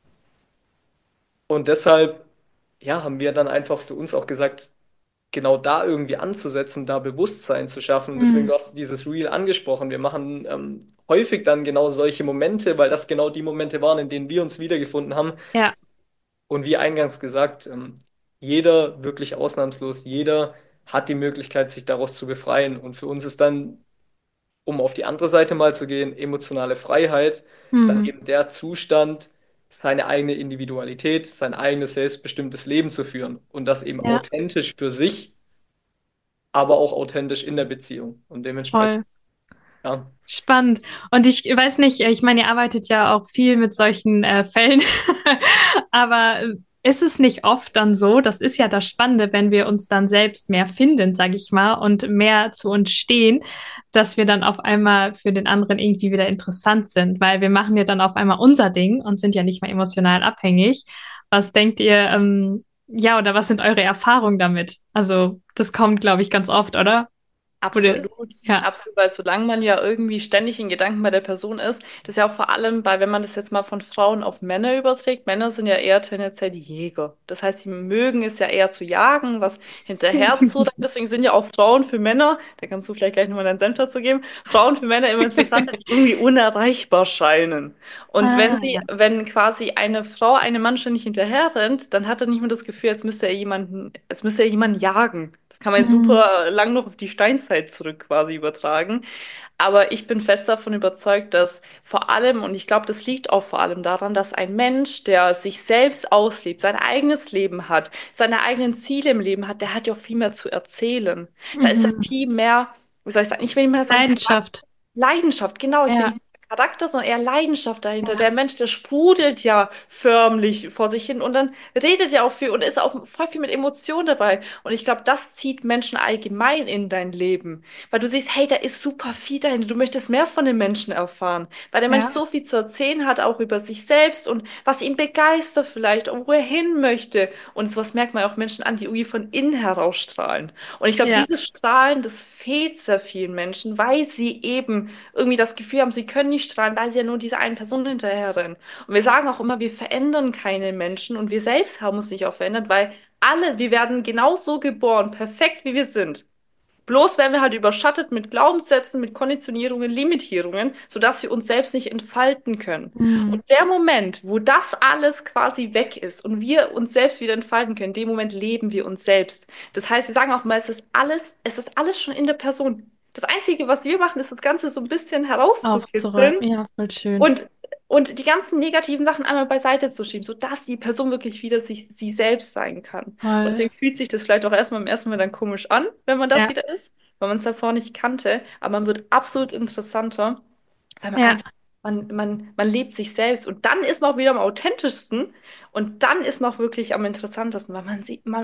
Und deshalb, ja, haben wir dann einfach für uns auch gesagt, genau da irgendwie anzusetzen, da Bewusstsein zu schaffen. Deswegen, mhm. du hast dieses Reel angesprochen. Wir machen häufig dann genau solche Momente, weil das genau die Momente waren, in denen wir uns wiedergefunden haben. Ja, Und wie eingangs gesagt, jeder, wirklich ausnahmslos, jeder hat die Möglichkeit, sich daraus zu befreien. Und für uns ist dann, um auf die andere Seite mal zu gehen, emotionale Freiheit, dann mhm. eben der Zustand, seine eigene Individualität, sein eigenes selbstbestimmtes Leben zu führen und das eben Ja, authentisch für sich, aber auch authentisch in der Beziehung. Und dementsprechend, voll. ja, Spannend. Und ich weiß nicht, ich meine, ihr arbeitet ja auch viel mit solchen Fällen, aber ist es nicht oft dann so, das ist ja das Spannende, wenn wir uns dann selbst mehr finden, sage ich mal, und mehr zu uns stehen, dass wir dann auf einmal für den anderen irgendwie wieder interessant sind, weil wir machen ja dann auf einmal unser Ding und sind ja nicht mehr emotional abhängig. Was denkt ihr, ja, oder was sind eure Erfahrungen damit? Also, das kommt, glaube ich, ganz oft, oder? Wurde, Absolut, ja. absolut, weil solange man ja irgendwie ständig in Gedanken bei der Person ist, das ist ja auch vor allem bei, wenn man das jetzt mal von Frauen auf Männer überträgt, Männer sind ja eher tendenziell die Jäger. Das heißt, sie mögen es ja eher zu jagen, was hinterher zu rennen. Deswegen sind ja auch Frauen für Männer, da kannst du vielleicht gleich nochmal deinen Senf dazu geben, Frauen für Männer immer interessanter, die irgendwie unerreichbar scheinen. Und wenn Ah, sie, ja. wenn quasi eine Frau einem Mann ständig hinterher rennt, dann hat er nicht mehr das Gefühl, jetzt müsste er jemanden jagen. Das kann man jetzt Mhm. super lang noch auf die Steinzeit zurück quasi übertragen. Aber ich bin fest davon überzeugt, dass vor allem, und ich glaube, das liegt auch vor allem daran, dass ein Mensch, der sich selbst auslebt, sein eigenes Leben hat, seine eigenen Ziele im Leben hat, der hat ja auch viel mehr zu erzählen. Da ist ja Mhm. viel mehr, wie soll ich sagen, ich will nicht mehr sagen, Leidenschaft. Leidenschaft, genau. Ich will Ja, nicht Charakter, sondern eher Leidenschaft dahinter. Der ja, Mensch, der sprudelt ja förmlich vor sich hin und dann redet ja auch viel und ist auch voll viel mit Emotionen dabei. Und ich glaube, das zieht Menschen allgemein in dein Leben. Weil du siehst, hey, da ist super viel dahinter. Du möchtest mehr von den Menschen erfahren. Weil der Mensch ja, so viel zu erzählen hat, auch über sich selbst und was ihn begeistert vielleicht und wo er hin möchte. Und sowas merkt man auch Menschen an, die irgendwie von innen heraus strahlen. Und ich glaube, ja, dieses Strahlen, das fehlt sehr vielen Menschen, weil sie eben irgendwie das Gefühl haben, sie können nicht durchstrahlen, weil sie ja nur dieser einen Person hinterherrennen. Und wir sagen auch immer, wir verändern keine Menschen und wir selbst haben uns nicht auch verändert, weil wir werden genauso geboren, perfekt wie wir sind. Bloß werden wir halt überschattet mit Glaubenssätzen, mit Konditionierungen, Limitierungen, sodass wir uns selbst nicht entfalten können. Und Mhm. der Moment, wo das alles quasi weg ist und wir uns selbst wieder entfalten können, in dem Moment leben wir uns selbst. Das heißt, wir sagen auch mal, es ist alles schon in der Person. Das Einzige, was wir machen, ist das Ganze so ein bisschen Aufzuräumen. herauszukitzeln Ja, voll schön. und, und die ganzen negativen Sachen einmal beiseite zu schieben, sodass die Person wirklich wieder sie selbst sein kann. Und Voll. deswegen fühlt sich das vielleicht auch erstmal im ersten Mal dann komisch an, wenn man das Ja, wieder ist, weil man es davor nicht kannte. Aber man wird absolut interessanter, weil man ja, einfach, man lebt sich selbst. Und dann ist man auch wieder am authentischsten. Und dann ist man auch wirklich am interessantesten, weil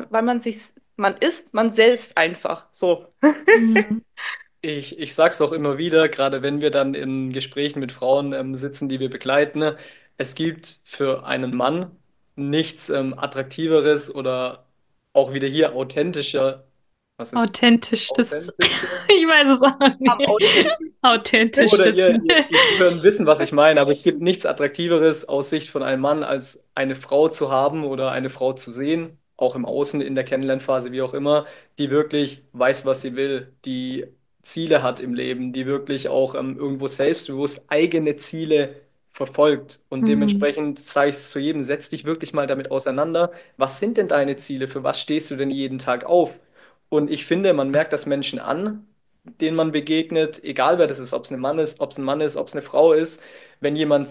man ist man selbst einfach. So. mhm. Ich sage es auch immer wieder, gerade wenn wir dann in Gesprächen mit Frauen sitzen, die wir begleiten, ne, es gibt für einen Mann nichts Attraktiveres oder auch wieder hier authentischer, was ist Authentisch, das, authentischer? ich weiß es auch Am nicht. authentischsten. Authentisch, Oder das, ihr Zuhörer wissen, was ich meine, aber es gibt nichts Attraktiveres aus Sicht von einem Mann, als eine Frau zu haben oder eine Frau zu sehen, auch im Außen, in der Kennenlernphase, wie auch immer, die wirklich weiß, was sie will, die Ziele hat im Leben, die wirklich auch irgendwo selbstbewusst eigene Ziele verfolgt. Und mhm. dementsprechend sage ich es zu jedem, setz dich wirklich mal damit auseinander. Was sind denn deine Ziele? Für was stehst du denn jeden Tag auf? Und ich finde, man merkt das Menschen an, denen man begegnet, egal wer das ist, ob es ein Mann ist, ob es ein Mann ist, ob es eine Frau ist, wenn jemand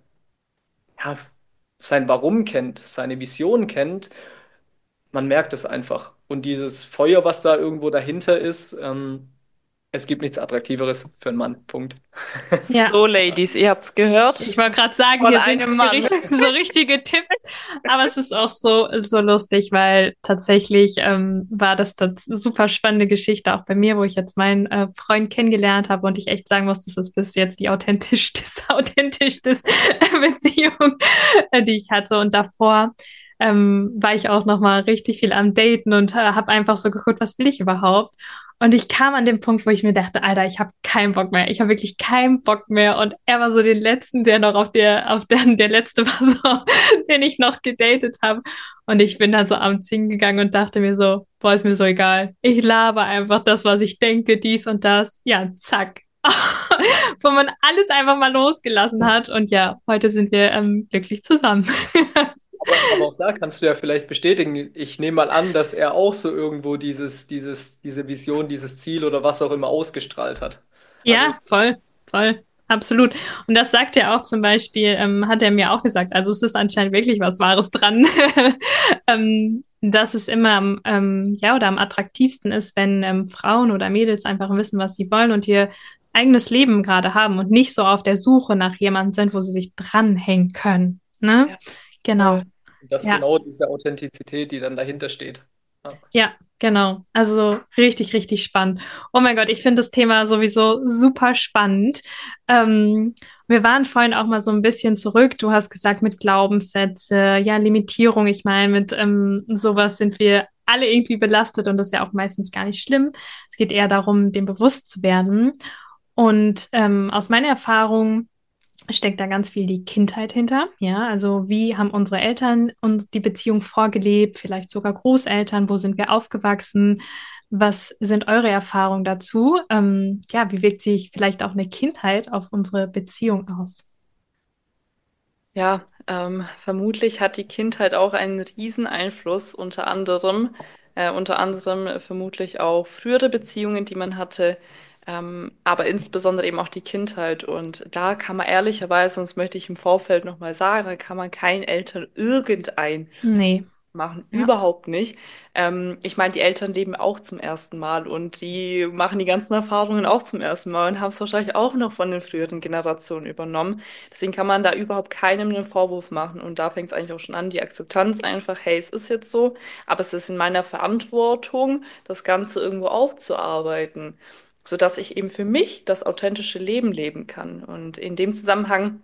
ja, sein Warum kennt, seine Vision kennt, man merkt es einfach. Und dieses Feuer, was da irgendwo dahinter ist, es gibt nichts Attraktiveres für einen Mann. Punkt. Ja. So, Ladies, ihr habt's gehört. Ich wollte gerade sagen, Von hier sind einem die Mann. so richtige Tipps, aber es ist auch so lustig, weil tatsächlich war das super spannende Geschichte auch bei mir, wo ich jetzt meinen Freund kennengelernt habe und ich echt sagen muss, das ist bis jetzt die authentischste Beziehung, die ich hatte. Und davor war ich auch noch mal richtig viel am Daten und habe einfach so geguckt, was will ich überhaupt? Und ich kam an den Punkt, wo ich mir dachte, Alter, ich habe keinen Bock mehr. Ich habe wirklich keinen Bock mehr. Und er war so den letzten, der noch der letzte war so, den ich noch gedatet habe. Und ich bin dann so abends hingegangen und dachte mir so, boah, ist mir so egal. Ich laber einfach das, was ich denke, dies und das. Ja, zack. Wo man alles einfach mal losgelassen hat. Und ja, heute sind wir glücklich zusammen. Aber auch da kannst du ja vielleicht bestätigen, ich nehme mal an, dass er auch so irgendwo diese Vision, dieses Ziel oder was auch immer ausgestrahlt hat. Also, Ja, voll, voll, absolut. Und das sagt er auch zum Beispiel, hat er mir auch gesagt. Also es ist anscheinend wirklich was Wahres dran, dass es immer ja, oder am attraktivsten ist, wenn Frauen oder Mädels einfach wissen, was sie wollen und ihr eigenes Leben gerade haben und nicht so auf der Suche nach jemandem sind, wo sie sich dranhängen können. Ne? Ja, Genau. voll. das ist Ja. genau diese Authentizität, die dann dahinter steht. Ja. Ja, genau. Also richtig, richtig spannend. Oh mein Gott, ich finde das Thema sowieso super spannend. Wir waren vorhin auch mal so ein bisschen zurück. Du hast gesagt, mit Glaubenssätze, ja, Limitierung. Ich meine, mit sowas sind wir alle irgendwie belastet und das ist ja auch meistens gar nicht schlimm. Es geht eher darum, dem bewusst zu werden. Und aus meiner Erfahrung steckt da ganz viel die Kindheit hinter. Ja, also wie haben unsere Eltern uns die Beziehung vorgelebt, vielleicht sogar Großeltern, wo sind wir aufgewachsen? Was sind eure Erfahrungen dazu? Ja, wie wirkt sich vielleicht auch eine Kindheit auf unsere Beziehung aus? Ja, vermutlich hat die Kindheit auch einen riesen Einfluss, unter anderem vermutlich auch frühere Beziehungen, die man hatte, aber insbesondere eben auch die Kindheit. Und da kann man ehrlicherweise, und das möchte ich im Vorfeld nochmal sagen, da kann man keinen Eltern irgendein Nee, machen, ja, überhaupt nicht. Ich meine, die Eltern leben auch zum ersten Mal und die machen die ganzen Erfahrungen auch zum ersten Mal und haben es wahrscheinlich auch noch von den früheren Generationen übernommen. Deswegen kann man da überhaupt keinem einen Vorwurf machen. Und da fängt es eigentlich auch schon an, die Akzeptanz einfach, hey, es ist jetzt so, aber es ist in meiner Verantwortung, das Ganze irgendwo aufzuarbeiten, sodass ich eben für mich das authentische Leben leben kann. Und in dem Zusammenhang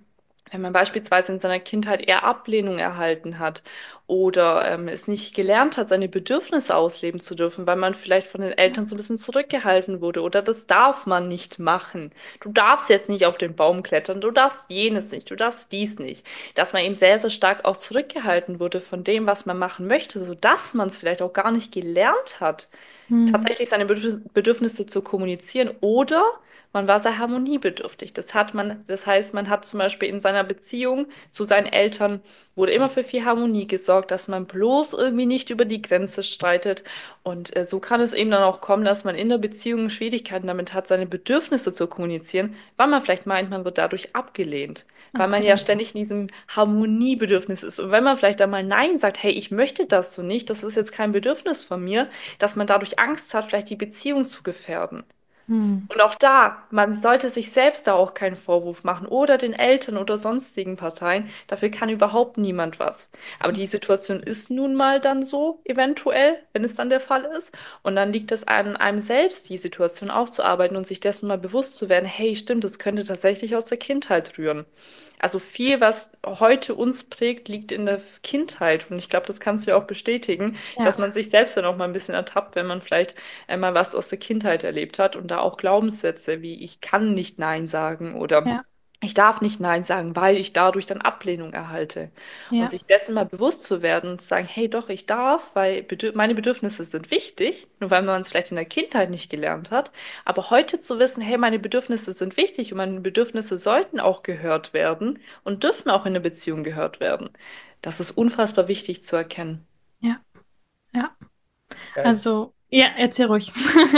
Wenn man beispielsweise in seiner Kindheit eher Ablehnung erhalten hat oder es nicht gelernt hat, seine Bedürfnisse ausleben zu dürfen, weil man vielleicht von den Eltern so ein bisschen zurückgehalten wurde oder das darf man nicht machen. Du darfst jetzt nicht auf den Baum klettern, du darfst jenes nicht, du darfst dies nicht. Dass man eben sehr, sehr stark auch zurückgehalten wurde von dem, was man machen möchte, sodass man es vielleicht auch gar nicht gelernt hat, Hm. tatsächlich seine Bedürfnisse zu kommunizieren oder man war sehr harmoniebedürftig. Das heißt, man hat zum Beispiel in seiner Beziehung zu seinen Eltern wurde immer für viel Harmonie gesorgt, dass man bloß irgendwie nicht über die Grenze streitet. Und so kann es eben dann auch kommen, dass man in der Beziehung Schwierigkeiten damit hat, seine Bedürfnisse zu kommunizieren, weil man vielleicht meint, man wird dadurch abgelehnt, weil man ja Okay. ständig in diesem Harmoniebedürfnis ist. Und wenn man vielleicht einmal Nein sagt, hey, ich möchte das so nicht, das ist jetzt kein Bedürfnis von mir, dass man dadurch Angst hat, vielleicht die Beziehung zu gefährden. Hm. Und auch da, man sollte sich selbst da auch keinen Vorwurf machen oder den Eltern oder sonstigen Parteien. Dafür kann überhaupt niemand was. Aber die Situation ist nun mal dann so, eventuell, wenn es dann der Fall ist. Und dann liegt es an einem selbst, die Situation aufzuarbeiten und sich dessen mal bewusst zu werden, hey, stimmt, das könnte tatsächlich aus der Kindheit rühren. Also viel, was heute uns prägt, liegt in der Kindheit. Und ich glaube, das kannst du ja auch bestätigen, dass Ja, man sich selbst dann auch mal ein bisschen ertappt, wenn man vielleicht einmal was aus der Kindheit erlebt hat und da auch Glaubenssätze wie ich kann nicht Nein sagen oder ja, ich darf nicht Nein sagen, weil ich dadurch dann Ablehnung erhalte. Und ja. sich dessen mal bewusst zu werden und zu sagen, hey, doch, ich darf, weil meine Bedürfnisse sind wichtig, nur weil man es vielleicht in der Kindheit nicht gelernt hat. Aber heute zu wissen, hey, meine Bedürfnisse sind wichtig und meine Bedürfnisse sollten auch gehört werden und dürfen auch in der Beziehung gehört werden. Das ist unfassbar wichtig zu erkennen. Ja, ja. Ja, Also, ja, erzähl ruhig.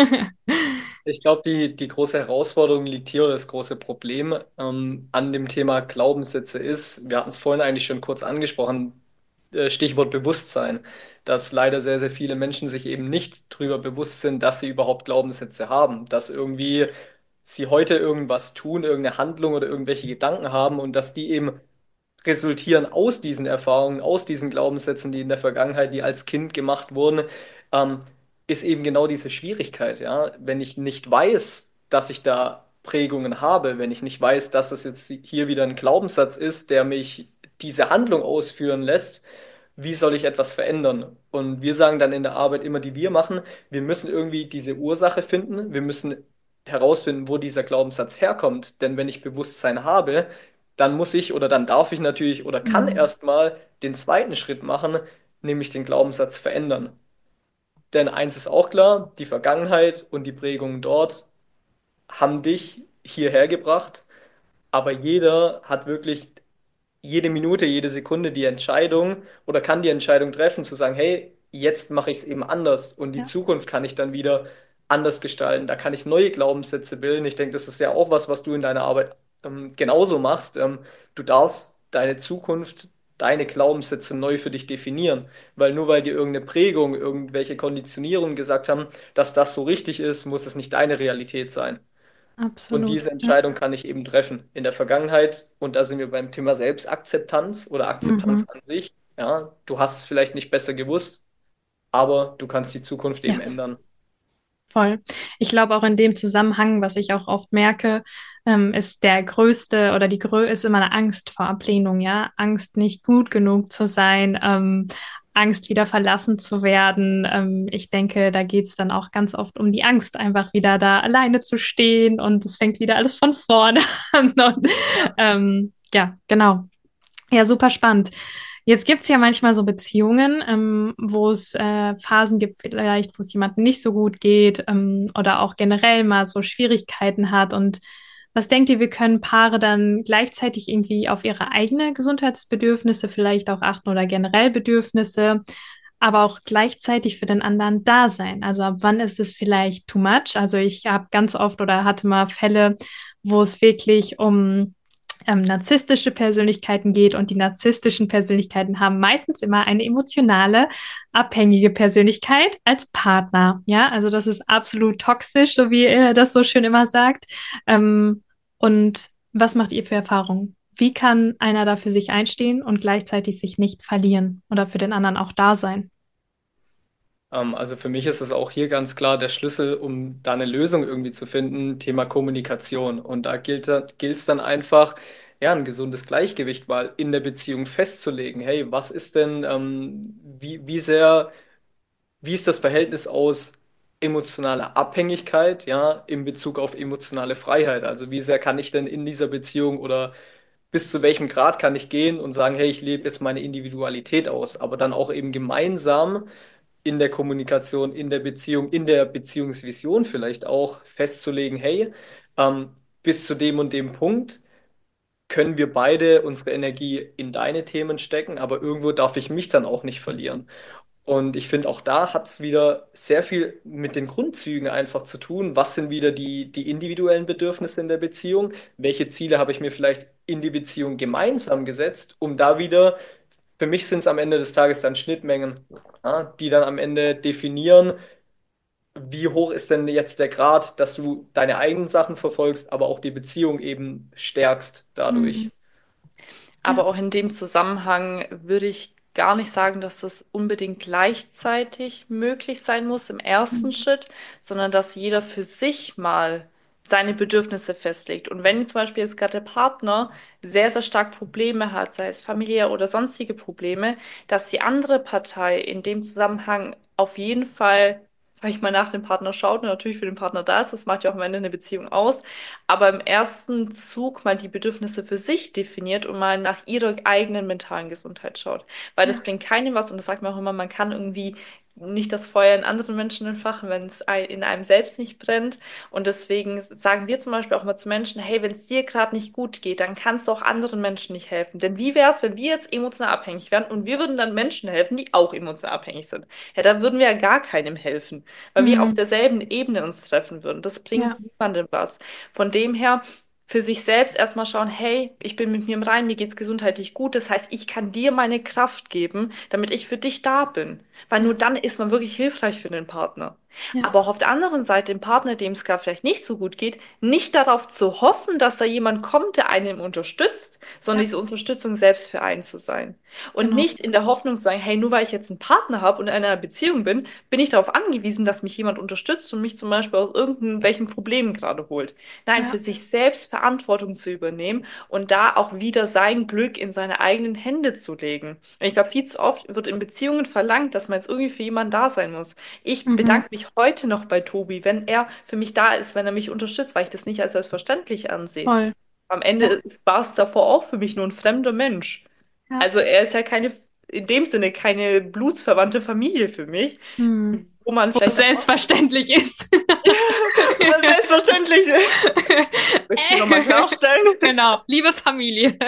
ich glaube, die große Herausforderung liegt hier oder das große Problem an dem Thema Glaubenssätze ist, wir hatten es vorhin eigentlich schon kurz angesprochen, Stichwort Bewusstsein, dass leider sehr, sehr viele Menschen sich eben nicht darüber bewusst sind, dass sie überhaupt Glaubenssätze haben, dass irgendwie sie heute irgendwas tun, irgendeine Handlung oder irgendwelche Gedanken haben und dass die eben resultieren aus diesen Erfahrungen, aus diesen Glaubenssätzen, die in der Vergangenheit, die als Kind gemacht wurden, ähm, ist eben genau diese Schwierigkeit, ja. Wenn ich nicht weiß, dass ich da Prägungen habe, wenn ich nicht weiß, dass es jetzt hier wieder ein Glaubenssatz ist, der mich diese Handlung ausführen lässt, wie soll ich etwas verändern? Und wir sagen dann in der Arbeit immer, die wir machen, wir müssen irgendwie diese Ursache finden, wir müssen herausfinden, wo dieser Glaubenssatz herkommt. Denn wenn ich Bewusstsein habe, dann muss ich oder dann darf ich natürlich oder kann Hm. erstmal den zweiten Schritt machen, nämlich den Glaubenssatz verändern. Denn eins ist auch klar, die Vergangenheit und die Prägungen dort haben dich hierher gebracht, aber jeder hat wirklich jede Minute, jede Sekunde die Entscheidung oder kann die Entscheidung treffen, zu sagen, hey, jetzt mache ich es eben anders und die Ja, Zukunft kann ich dann wieder anders gestalten. Da kann ich neue Glaubenssätze bilden. Ich denke, das ist ja auch was, was du in deiner Arbeit genauso machst. Du darfst deine Zukunft, deine Glaubenssätze neu für dich definieren, weil nur weil dir irgendeine Prägung, irgendwelche Konditionierungen gesagt haben, dass das so richtig ist, muss es nicht deine Realität sein. Und absolut. diese Ja. Entscheidung kann ich eben treffen in der Vergangenheit. Und da sind wir beim Thema Selbstakzeptanz oder Akzeptanz Mhm. an sich. Ja, du hast es vielleicht nicht besser gewusst, aber du kannst die Zukunft eben Ja. ändern. Voll. Ich glaube auch in dem Zusammenhang, was ich auch oft merke, ist der größte oder ist immer eine Angst vor Ablehnung, ja. Angst, nicht gut genug zu sein, Angst, wieder verlassen zu werden. Ich denke, da geht es dann auch ganz oft um die Angst, einfach wieder da alleine zu stehen und es fängt wieder alles von vorne an. Und ja, genau. Ja, super spannend. Jetzt gibt es ja manchmal so Beziehungen, wo es Phasen gibt, vielleicht, wo es jemandem nicht so gut geht, oder auch generell mal so Schwierigkeiten hat. Und was denkt ihr, wie können Paare dann gleichzeitig irgendwie auf ihre eigenen Gesundheitsbedürfnisse vielleicht auch achten oder generell Bedürfnisse, aber auch gleichzeitig für den anderen da sein? Also ab wann ist es vielleicht too much? Also ich habe ganz oft oder hatte mal Fälle, wo es wirklich um narzisstische Persönlichkeiten geht und die narzisstischen Persönlichkeiten haben meistens immer eine emotionale, abhängige Persönlichkeit als Partner. Ja, also das ist absolut toxisch, so wie er das so schön immer sagt. Und was macht ihr für Erfahrungen? Wie kann einer da für sich einstehen und gleichzeitig sich nicht verlieren oder für den anderen auch da sein? Also für mich ist es auch hier ganz klar der Schlüssel, um da eine Lösung irgendwie zu finden, Thema Kommunikation. Und da gilt es dann einfach, ja, ein gesundes Gleichgewicht mal in der Beziehung festzulegen. Hey, was ist denn, wie sehr, wie ist das Verhältnis aus emotionaler Abhängigkeit, ja, in Bezug auf emotionale Freiheit? Also wie sehr kann ich denn in dieser Beziehung oder bis zu welchem Grad kann ich gehen und sagen, hey, ich lebe jetzt meine Individualität aus, aber dann auch eben gemeinsam in der Kommunikation, in der Beziehung, in der Beziehungsvision vielleicht auch festzulegen, hey, bis zu dem und dem Punkt können wir beide unsere Energie in deine Themen stecken, aber irgendwo darf ich mich dann auch nicht verlieren. Und ich finde, auch da hat es wieder sehr viel mit den Grundzügen einfach zu tun. Was sind wieder die individuellen Bedürfnisse in der Beziehung? Welche Ziele habe ich mir vielleicht in die Beziehung gemeinsam gesetzt, um da wieder, für mich sind es am Ende des Tages dann Schnittmengen, ja, die dann am Ende definieren, wie hoch ist denn jetzt der Grad, dass du deine eigenen Sachen verfolgst, aber auch die Beziehung eben stärkst Mhm. dadurch. Ja. Aber auch in dem Zusammenhang würde ich gar nicht sagen, dass das unbedingt gleichzeitig möglich sein muss im ersten Mhm. Schritt, sondern dass jeder für sich mal seine Bedürfnisse festlegt. Und wenn zum Beispiel jetzt gerade der Partner sehr, sehr stark Probleme hat, sei es familiär oder sonstige Probleme, dass die andere Partei in dem Zusammenhang auf jeden Fall, sag ich mal, nach dem Partner schaut und natürlich für den Partner da ist. Das macht ja auch am Ende eine Beziehung aus, aber im ersten Zug mal die Bedürfnisse für sich definiert und mal nach ihrer eigenen mentalen Gesundheit schaut. Weil das Ja. bringt keinem was und das sagt man auch immer, man kann irgendwie nicht das Feuer in anderen Menschen entfachen, wenn es in einem selbst nicht brennt. Und deswegen sagen wir zum Beispiel auch mal zu Menschen, hey, wenn es dir gerade nicht gut geht, dann kannst du auch anderen Menschen nicht helfen. Denn wie wäre es, wenn wir jetzt emotional abhängig wären und wir würden dann Menschen helfen, die auch emotional abhängig sind? Ja, da würden wir ja gar keinem helfen, weil wir auf Mhm. derselben Ebene uns treffen würden. Das bringt Ja. niemandem was. Von dem her, für sich selbst erstmal schauen, hey, ich bin mit mir im Reinen, mir geht's gesundheitlich gut. Das heißt, ich kann dir meine Kraft geben, damit ich für dich da bin. Weil nur Ja. dann ist man wirklich hilfreich für den Partner. Ja. Aber auch auf der anderen Seite, dem Partner, dem es gerade vielleicht nicht so gut geht, nicht darauf zu hoffen, dass da jemand kommt, der einen unterstützt, sondern Ja. diese Unterstützung selbst für einen zu sein. Und Genau. nicht in der Hoffnung zu sagen, hey, nur weil ich jetzt einen Partner habe und in einer Beziehung bin, bin ich darauf angewiesen, dass mich jemand unterstützt und mich zum Beispiel aus irgendwelchen Problemen gerade holt. Nein, für Ja. sich selbst Verantwortung zu übernehmen und da auch wieder sein Glück in seine eigenen Hände zu legen. Und ich glaube, viel zu oft wird in Beziehungen verlangt, dass man jetzt irgendwie für jemanden da sein muss. Ich Mhm. bedanke mich heute noch bei Tobi, wenn er für mich da ist, wenn er mich unterstützt, weil ich das nicht als selbstverständlich ansehe. Voll. Am Ende Ja. war es davor auch für mich nur ein fremder Mensch. Ja. Also er ist ja keine, in dem Sinne keine blutsverwandte Familie für mich, Mhm. wo man Wo es vielleicht auch selbstverständlich ist. was selbstverständlich ist. Möchte ich nochmal klarstellen. Genau, liebe Familie.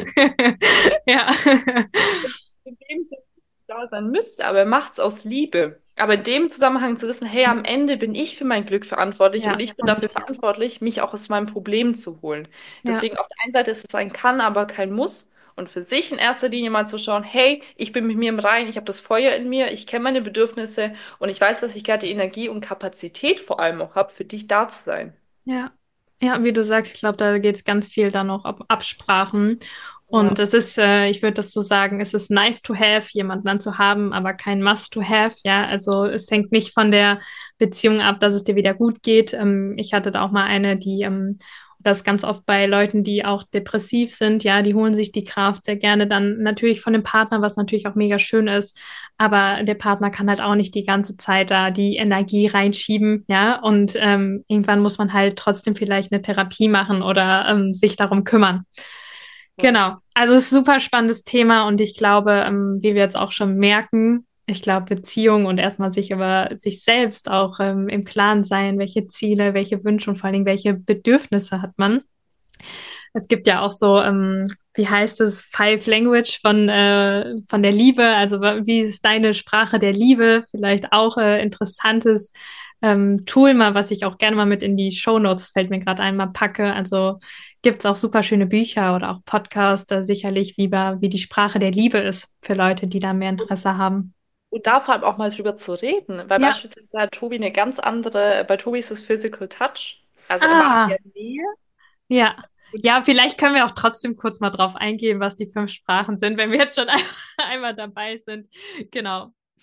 Ja. In dem Sinne da sein müsste, aber er macht es aus Liebe. Aber in dem Zusammenhang zu wissen, hey, am Ende bin ich für mein Glück verantwortlich und Ja, ich bin dafür und verantwortlich, mich auch aus meinem Problem zu holen. ja, Deswegen auf der einen Seite ist es ein Kann, aber kein Muss. Und für sich in erster Linie mal zu schauen, hey, ich bin mit mir im Reinen, ich habe das Feuer in mir, ich kenne meine Bedürfnisse und ich weiß, dass ich gerade die Energie und Kapazität vor allem auch habe, für dich da zu sein. ja. Ja, wie du sagst, ich glaube, da geht es ganz viel dann noch um Absprachen. Und Ja. es ist, ich würde das so sagen, es ist nice to have, jemanden dann zu haben, aber kein must to have. Ja, also es hängt nicht von der Beziehung ab, dass es dir wieder gut geht. Ich hatte da auch mal eine, die, das ist ganz oft bei Leuten, die auch depressiv sind, ja, die holen sich die Kraft sehr gerne dann natürlich von dem Partner, was natürlich auch mega schön ist. Aber der Partner kann halt auch nicht die ganze Zeit da die Energie reinschieben, ja. Und irgendwann muss man halt trotzdem vielleicht eine Therapie machen oder sich darum kümmern. Ja. Genau. Also es ist ein super spannendes Thema und ich glaube, wie wir jetzt auch schon merken, ich glaube, Beziehung und erstmal sich über sich selbst auch im Klaren sein, welche Ziele, welche Wünsche und vor allen Dingen welche Bedürfnisse hat man. Es gibt ja auch so, wie heißt es, Five Language von der Liebe. Also wie ist deine Sprache der Liebe? Vielleicht auch interessantes Tool mal, was ich auch gerne mal mit in die Shownotes, fällt mir gerade einmal packe. Also gibt es auch super schöne Bücher oder auch Podcasts, sicherlich, wie die Sprache der Liebe ist für Leute, die da mehr Interesse haben. Und da vor allem auch mal drüber zu reden, weil Ja. beispielsweise hat Tobi eine ganz andere, bei Tobi ist es Physical Touch, also er mag ja Ah, Nähe. ja. Und Ja, vielleicht können wir auch trotzdem kurz mal drauf eingehen, was die fünf Sprachen sind, wenn wir jetzt schon einmal dabei sind. Genau.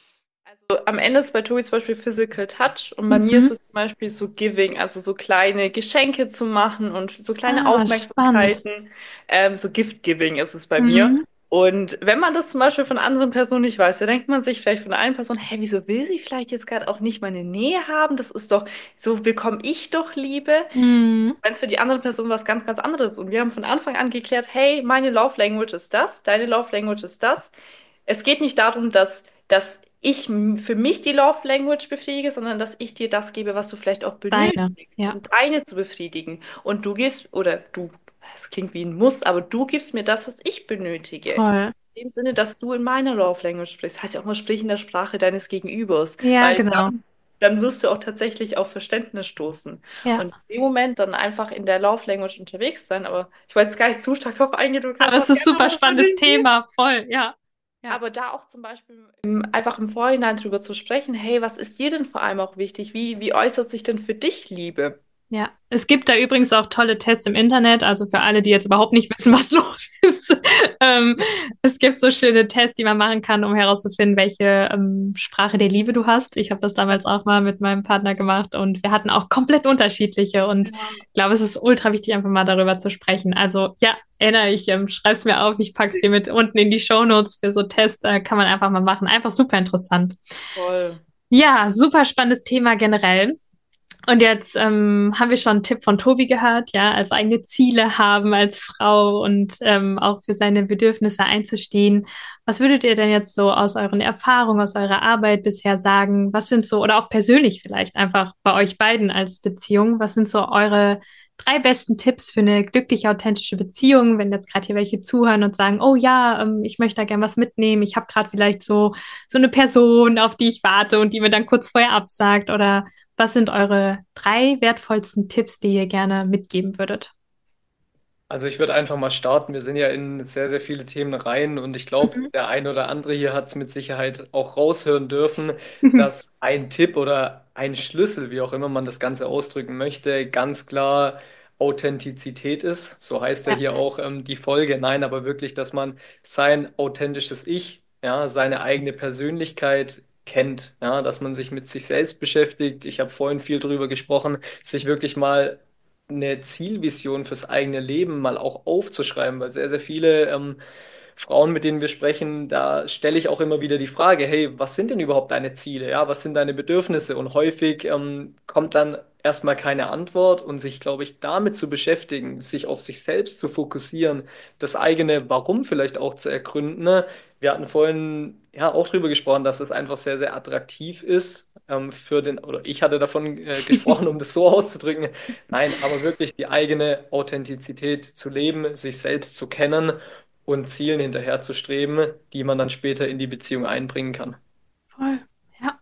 Also am Ende ist bei Tobi zum Beispiel Physical Touch und bei mir ist Mhm. es zum Beispiel so Giving, also so kleine Geschenke zu machen und so kleine Ah, spannend. Aufmerksamkeiten. So Gift-Giving ist es bei mir. Mhm. Und wenn man das zum Beispiel von anderen Personen nicht weiß, dann denkt man sich vielleicht von der einen Person, hä, wieso will sie vielleicht jetzt gerade auch nicht meine Nähe haben? Das ist doch, so bekomme ich doch Liebe. Mhm. Wenn es für die andere Person was ganz, ganz anderes ist. Und wir haben von Anfang an geklärt, hey, meine Love Language ist das, deine Love Language ist das. Es geht nicht darum, dass ich für mich die Love Language befriedige, sondern dass ich dir das gebe, was du vielleicht auch Deine. benötigst, Ja, um deine zu befriedigen. Und du gibst, oder du, es klingt wie ein Muss, aber du gibst mir das, was ich benötige. voll. In dem Sinne, dass du in meiner Love Language sprichst. Heißt ja auch mal, sprich in der Sprache deines Gegenübers. Ja, Weil genau. dann wirst du auch tatsächlich auf Verständnis stoßen. Ja. Und in dem Moment dann einfach in der Love Language unterwegs sein. Aber ich wollte jetzt gar nicht zu stark drauf eingehen, du Aber kannst es auch ist gerne super mal davon spannendes eingehen. Thema, voll, ja. Ja. Aber da auch zum Beispiel einfach im Vorhinein drüber zu sprechen, hey, was ist dir denn vor allem auch wichtig? Wie äußert sich denn für dich Liebe? Ja, es gibt da übrigens auch tolle Tests im Internet, also für alle, die jetzt überhaupt nicht wissen, was los ist. Ähm, Es gibt so schöne Tests, die man machen kann, um herauszufinden, welche Sprache der Liebe du hast. Ich habe das damals auch mal mit meinem Partner gemacht und wir hatten auch komplett unterschiedliche und ich glaube, es ist ultra wichtig, einfach mal darüber zu sprechen. Also ja, erinnere ich, schreib's mir auf, ich pack's hier mit unten in die Shownotes für so Tests, kann man einfach mal machen. Einfach super interessant. Voll. Ja, super spannendes Thema generell. Und jetzt haben wir schon einen Tipp von Tobi gehört, ja, also eigene Ziele haben als Frau und auch für seine Bedürfnisse einzustehen. Was würdet ihr denn jetzt so aus euren Erfahrungen, aus eurer Arbeit bisher sagen? Was sind so, oder auch persönlich vielleicht einfach bei euch beiden als Beziehung, was sind so eure drei besten Tipps für eine glückliche, authentische Beziehung, wenn jetzt gerade hier welche zuhören und sagen, oh ja, ich möchte da gern was mitnehmen, ich habe gerade vielleicht so eine Person, auf die ich warte und die mir dann kurz vorher absagt oder was sind eure drei wertvollsten Tipps, die ihr gerne mitgeben würdet? Also ich würde einfach mal starten. Wir sind ja in sehr, sehr viele Themen rein und ich glaube, Mhm. der ein oder andere hier hat es mit Sicherheit auch raushören dürfen, dass ein Tipp oder ein Schlüssel, wie auch immer man das Ganze ausdrücken möchte, ganz klar Authentizität ist. So heißt ja Ja, hier auch die Folge. Nein, aber wirklich, dass man sein authentisches Ich, ja, seine eigene Persönlichkeit kennt, ja, dass man sich mit sich selbst beschäftigt. Ich habe vorhin viel darüber gesprochen, sich wirklich mal eine Zielvision fürs eigene Leben mal auch aufzuschreiben, weil sehr, sehr viele Frauen, mit denen wir sprechen, da stelle ich auch immer wieder die Frage, hey, was sind denn überhaupt deine Ziele? Ja, was sind deine Bedürfnisse? Und häufig kommt dann erstmal keine Antwort und sich, glaube ich, damit zu beschäftigen, sich auf sich selbst zu fokussieren, das eigene Warum vielleicht auch zu ergründen. Ne? Wir hatten vorhin ja auch drüber gesprochen, dass es einfach sehr, sehr attraktiv ist für den, oder ich hatte davon gesprochen, um das so auszudrücken. Nein, aber wirklich die eigene Authentizität zu leben, sich selbst zu kennen und Zielen hinterherzustreben, die man dann später in die Beziehung einbringen kann. voll. Ja.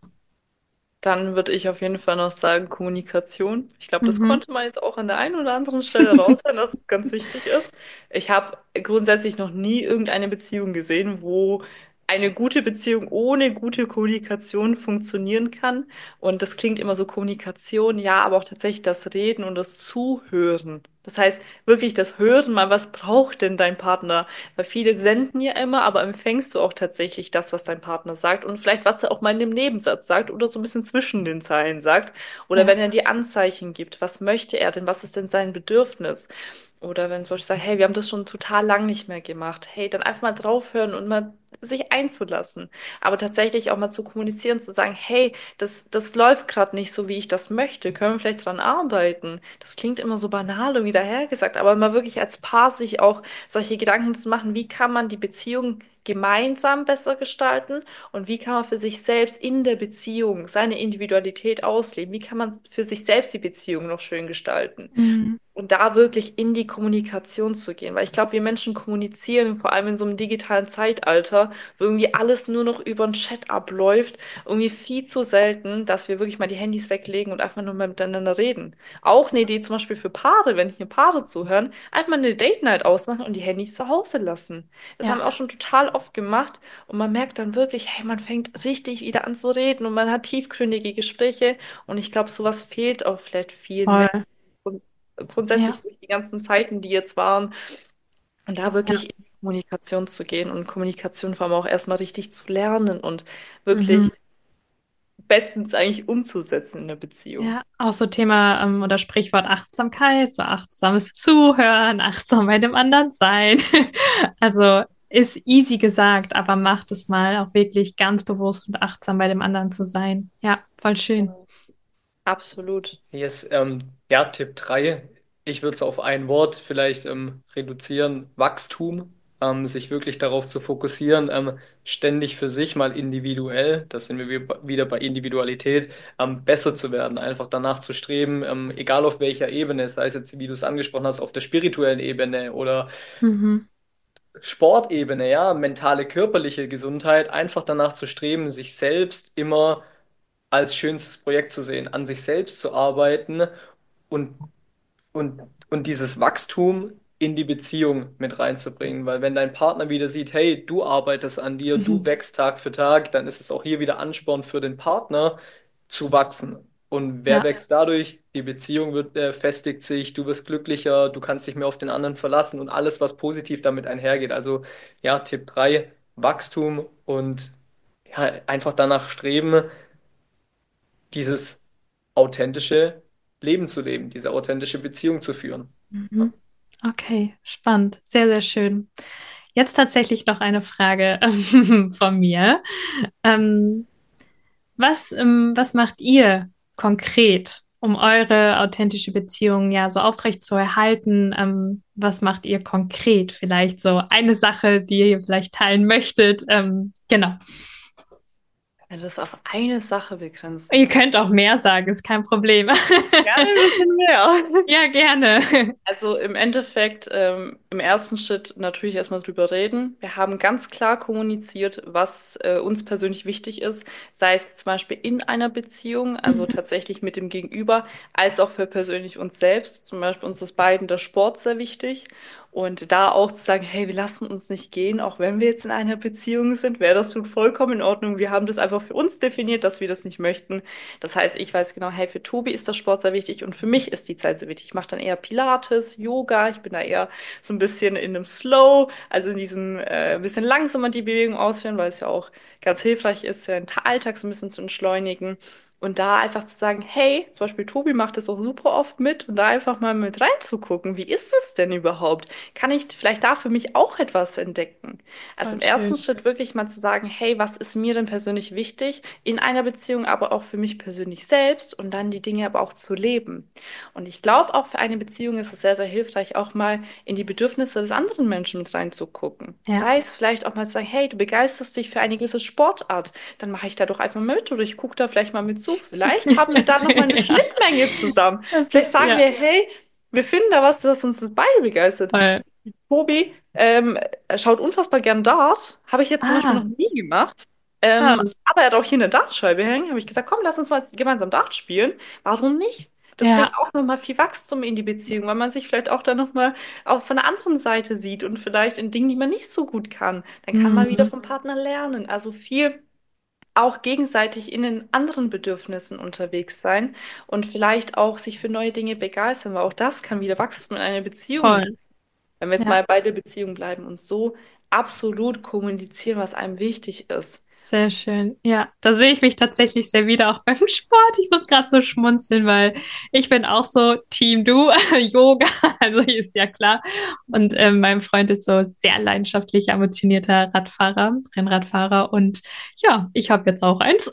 Dann würde ich auf jeden Fall noch sagen, Kommunikation. Ich glaube, das Mhm. konnte man jetzt auch an der einen oder anderen Stelle raushören, dass es ganz wichtig ist. Ich habe grundsätzlich noch nie irgendeine Beziehung gesehen, wo eine gute Beziehung ohne gute Kommunikation funktionieren kann. Und das klingt immer so Kommunikation, ja, aber auch tatsächlich das Reden und das Zuhören. Das heißt, wirklich das Hören, mal, was braucht denn dein Partner? Weil viele senden ja immer, aber empfängst du auch tatsächlich das, was dein Partner sagt und vielleicht, was er auch mal in dem Nebensatz sagt oder so ein bisschen zwischen den Zeilen sagt. Oder Ja. wenn er dir Anzeichen gibt, was möchte er denn? Was ist denn sein Bedürfnis? Oder wenn zum Beispiel sagt, hey, wir haben das schon total lang nicht mehr gemacht. Hey, dann einfach mal draufhören und mal sich einzulassen. Aber tatsächlich auch mal zu kommunizieren, zu sagen, hey, das läuft gerade nicht so, wie ich das möchte. Können wir vielleicht dran arbeiten? Das klingt immer so banal und wieder hergesagt, aber mal wirklich als Paar sich auch solche Gedanken zu machen, wie kann man die Beziehung gemeinsam besser gestalten und wie kann man für sich selbst in der Beziehung seine Individualität ausleben? Wie kann man für sich selbst die Beziehung noch schön gestalten? Mhm. Und da wirklich in die Kommunikation zu gehen. Weil ich glaube, wir Menschen kommunizieren, vor allem in so einem digitalen Zeitalter, wo irgendwie alles nur noch über den Chat abläuft, irgendwie viel zu selten, dass wir wirklich mal die Handys weglegen und einfach nur mal miteinander reden. Auch eine Idee zum Beispiel für Paare, wenn hier Paare zuhören, einfach mal eine Date Night ausmachen und die Handys zu Hause lassen. Das haben Ja, wir auch schon total oft gemacht und man merkt dann wirklich, hey, man fängt richtig wieder an zu reden und man hat tiefgründige Gespräche und ich glaube, sowas fehlt auch vielleicht vielen Menschen voll. grundsätzlich Ja, durch die ganzen Zeiten, die jetzt waren, und da ja. wirklich in die Kommunikation zu gehen und Kommunikation vor allem auch erstmal richtig zu lernen und Mhm. wirklich bestens eigentlich umzusetzen in der Beziehung. Ja, auch so Thema oder Sprichwort Achtsamkeit, so achtsames Zuhören, achtsam bei dem anderen sein. Also ist easy gesagt, aber macht es mal auch wirklich ganz bewusst und achtsam bei dem anderen zu sein. Ja, voll schön. Absolut. Yes, ja, Tipp 3. Ich würde es auf ein Wort vielleicht reduzieren: Wachstum. Sich wirklich darauf zu fokussieren, ständig für sich mal individuell, das sind wir wieder bei Individualität, besser zu werden, einfach danach zu streben, egal auf welcher Ebene, sei es jetzt, wie du es angesprochen hast, auf der spirituellen Ebene oder Mhm. Sportebene, ja, mentale, körperliche Gesundheit, einfach danach zu streben, sich selbst immer als schönstes Projekt zu sehen, an sich selbst zu arbeiten und und dieses Wachstum in die Beziehung mit reinzubringen. Weil wenn dein Partner wieder sieht, hey, du arbeitest an dir, du wächst Tag für Tag, dann ist es auch hier wieder Ansporn für den Partner zu wachsen. Und wer Ja. wächst dadurch? Die Beziehung wird, festigt sich, du wirst glücklicher, du kannst dich mehr auf den anderen verlassen und alles, was positiv damit einhergeht. Also ja, Tipp 3: Wachstum und ja, einfach danach streben, dieses authentische Leben zu leben, diese authentische Beziehung zu führen. Ja. Mhm. Okay, spannend. Sehr, sehr schön. Jetzt tatsächlich noch eine Frage von mir. Ähm, was macht ihr konkret, um eure authentische Beziehung ja so aufrecht zu erhalten? Was macht ihr konkret? Vielleicht so eine Sache, die ihr vielleicht teilen möchtet. Genau. Wenn du das auf eine Sache Ihr begrenzen könnt auch mehr sagen, ist kein Problem. gerne ein bisschen mehr. Ja, gerne. Also im Endeffekt, im ersten Schritt natürlich erstmal drüber reden. Wir haben ganz klar kommuniziert, was uns persönlich wichtig ist, sei es zum Beispiel in einer Beziehung, also Mhm. tatsächlich mit dem Gegenüber, als auch für persönlich uns selbst. Zum Beispiel uns ist beiden der Sport sehr wichtig. Und da auch zu sagen, hey, wir lassen uns nicht gehen, auch wenn wir jetzt in einer Beziehung sind, wäre das tut vollkommen in Ordnung. Wir haben das einfach für uns definiert, dass wir das nicht möchten. Das heißt, ich weiß genau, hey, für Tobi ist der Sport sehr wichtig und für mich ist die Zeit sehr wichtig. Ich mache dann eher Pilates, Yoga. Ich bin da eher so ein bisschen in einem Slow, also in diesem bisschen langsamer die Bewegung ausführen, weil es ja auch ganz hilfreich ist, ja, den Alltag so ein bisschen zu entschleunigen. Und da einfach zu sagen, hey, zum Beispiel Tobi macht das auch super oft mit und da einfach mal mit reinzugucken, wie ist es denn überhaupt? Kann ich vielleicht da für mich auch etwas entdecken? Also Voll im ersten schön. Schritt wirklich mal zu sagen, hey, was ist mir denn persönlich wichtig in einer Beziehung, aber auch für mich persönlich selbst und dann die Dinge aber auch zu leben. Und ich glaube, auch für eine Beziehung ist es sehr, sehr hilfreich, auch mal in die Bedürfnisse des anderen Menschen mit reinzugucken. Ja. Sei es vielleicht auch mal zu sagen, hey, du begeisterst dich für eine gewisse Sportart, dann mache ich da doch einfach mal mit oder ich gucke da vielleicht mal mit zu. Vielleicht haben wir da noch mal eine Ja, Schnittmenge zusammen. das Vielleicht ist sagen ja wir, hey, wir finden da was, das uns das beide begeistert. voll. Tobi schaut unfassbar gern Dart. Habe ich jetzt zum Beispiel noch Ah, nie gemacht. krass. Aber er hat auch hier eine Dartscheibe hängen. Habe ich gesagt, komm, lass uns mal gemeinsam Dart spielen. Warum nicht? Das bringt Ja. auch nochmal viel Wachstum in die Beziehung, weil man sich vielleicht auch dann nochmal auch von der anderen Seite sieht und vielleicht in Dingen, die man nicht so gut kann. Dann kann man wieder Mhm. vom Partner lernen. Also viel auch gegenseitig in den anderen Bedürfnissen unterwegs sein und vielleicht auch sich für neue Dinge begeistern, weil auch das kann wieder Wachstum in einer Beziehung, Voll. wenn wir jetzt Ja. mal bei der Beziehung bleiben und so absolut kommunizieren, was einem wichtig ist. Sehr schön. Ja, da sehe ich mich tatsächlich sehr wieder auch beim Sport. Ich muss gerade so schmunzeln, weil ich bin auch so Team Du, Yoga, also hier ist ja klar. Und mein Freund ist so sehr leidenschaftlich ambitionierter Radfahrer, Rennradfahrer. Und ja, ich habe jetzt auch eins.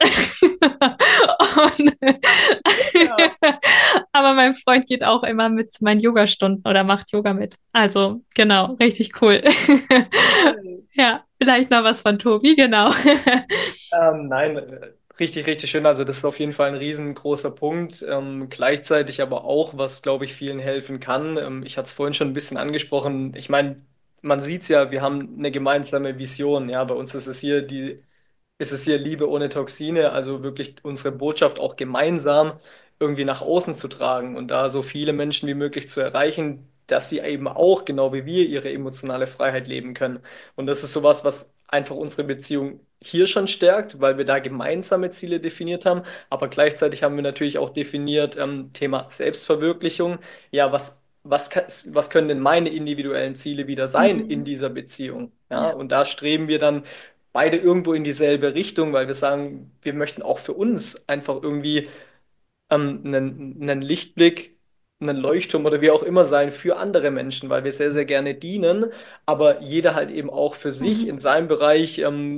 Und, Ja. aber mein Freund geht auch immer mit zu meinen Yogastunden oder macht Yoga mit. Also genau, richtig cool. Toll. Ja, vielleicht noch was von Tobi, genau. Nein, richtig, richtig schön. Also das ist auf jeden Fall ein riesengroßer Punkt. Gleichzeitig aber auch, was, glaube ich, vielen helfen kann. Ich hatte es vorhin schon ein bisschen angesprochen. Ich meine, man sieht es ja, wir haben eine gemeinsame Vision. Ja, bei uns ist es hier Liebe ohne Toxine, also wirklich unsere Botschaft auch gemeinsam irgendwie nach außen zu tragen und da so viele Menschen wie möglich zu erreichen, dass sie eben auch, genau wie wir, ihre emotionale Freiheit leben können. Und das ist sowas, was einfach unsere Beziehung hier schon stärkt, weil wir da gemeinsame Ziele definiert haben. Aber gleichzeitig haben wir natürlich auch definiert, Thema Selbstverwirklichung. Ja, was können denn meine individuellen Ziele wieder sein in Mhm. dieser Beziehung? Ja, Ja, und da streben wir dann beide irgendwo in dieselbe Richtung, weil wir sagen, wir möchten auch für uns einfach irgendwie einen Lichtblick, einen Leuchtturm oder wie auch immer sein für andere Menschen, weil wir sehr, sehr gerne dienen, aber jeder halt eben auch für sich Mhm. in seinem Bereich,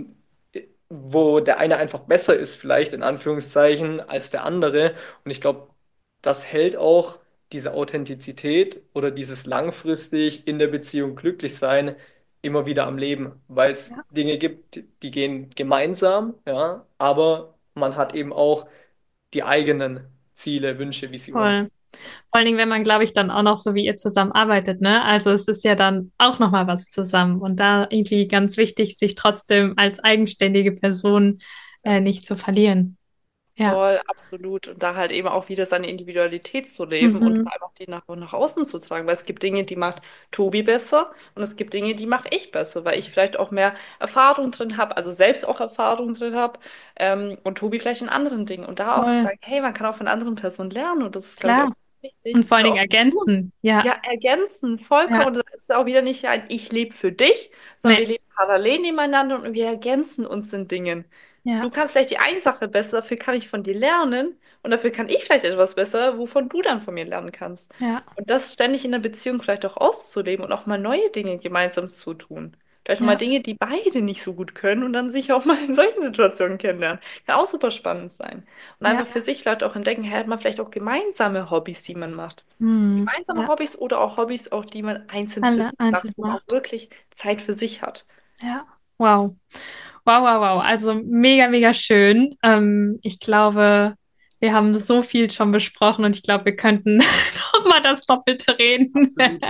wo der eine einfach besser ist, vielleicht in Anführungszeichen, als der andere. Und ich glaube, das hält auch diese Authentizität oder dieses langfristig in der Beziehung glücklich sein immer wieder am Leben, weil es Ja, Dinge gibt, die gehen gemeinsam, ja, aber man hat eben auch die eigenen Ziele, Wünsche, Visionen. voll. Vor allen Dingen, wenn man, glaube ich, dann auch noch so wie ihr zusammenarbeitet, ne? Also es ist ja dann auch noch mal was zusammen und da irgendwie ganz wichtig, sich trotzdem als eigenständige Person nicht zu verlieren. Ja. Voll, absolut. Und da halt eben auch wieder seine Individualität zu leben und Mhm. vor allem auch die nach außen zu tragen. Weil es gibt Dinge, die macht Tobi besser und es gibt Dinge, die mache ich besser, weil ich vielleicht auch mehr Erfahrung drin habe, also selbst auch Erfahrung drin habe und Tobi vielleicht in anderen Dingen. Und da auch zu Voll. sagen, hey, man kann auch von anderen Personen lernen und das ist, glaube ich, auch Klar. so wichtig. Und vor allen Und Dingen auch tun. ergänzen. Ja. Ja, ergänzen, Ja. vollkommen. Das ist auch wieder nicht ein Ich lebe für dich, sondern wir Nee. leben parallel nebeneinander und wir ergänzen uns in Dingen. Ja. Du kannst vielleicht die eine Sache besser, dafür kann ich von dir lernen und dafür kann ich vielleicht etwas besser, wovon du dann von mir lernen kannst. Ja. Und das ständig in der Beziehung vielleicht auch auszuleben und auch mal neue Dinge gemeinsam zu tun. Vielleicht mal Ja. Dinge, die beide nicht so gut können und dann sich auch mal in solchen Situationen kennenlernen. Kann auch super spannend sein. Und Ja. einfach für sich Leute auch entdecken, hey, hat man vielleicht auch gemeinsame Hobbys, die man macht. Hm. Gemeinsame Ja. Hobbys oder auch Hobbys, auch die man einzeln für Alle sich macht, einzeln wo man auch macht. wirklich Zeit für sich hat. Ja. Wow. Wow, wow, wow. Also mega, mega schön. Ich glaube, wir haben so viel schon besprochen und ich glaube, wir könnten noch mal das Doppelte reden. Absolut.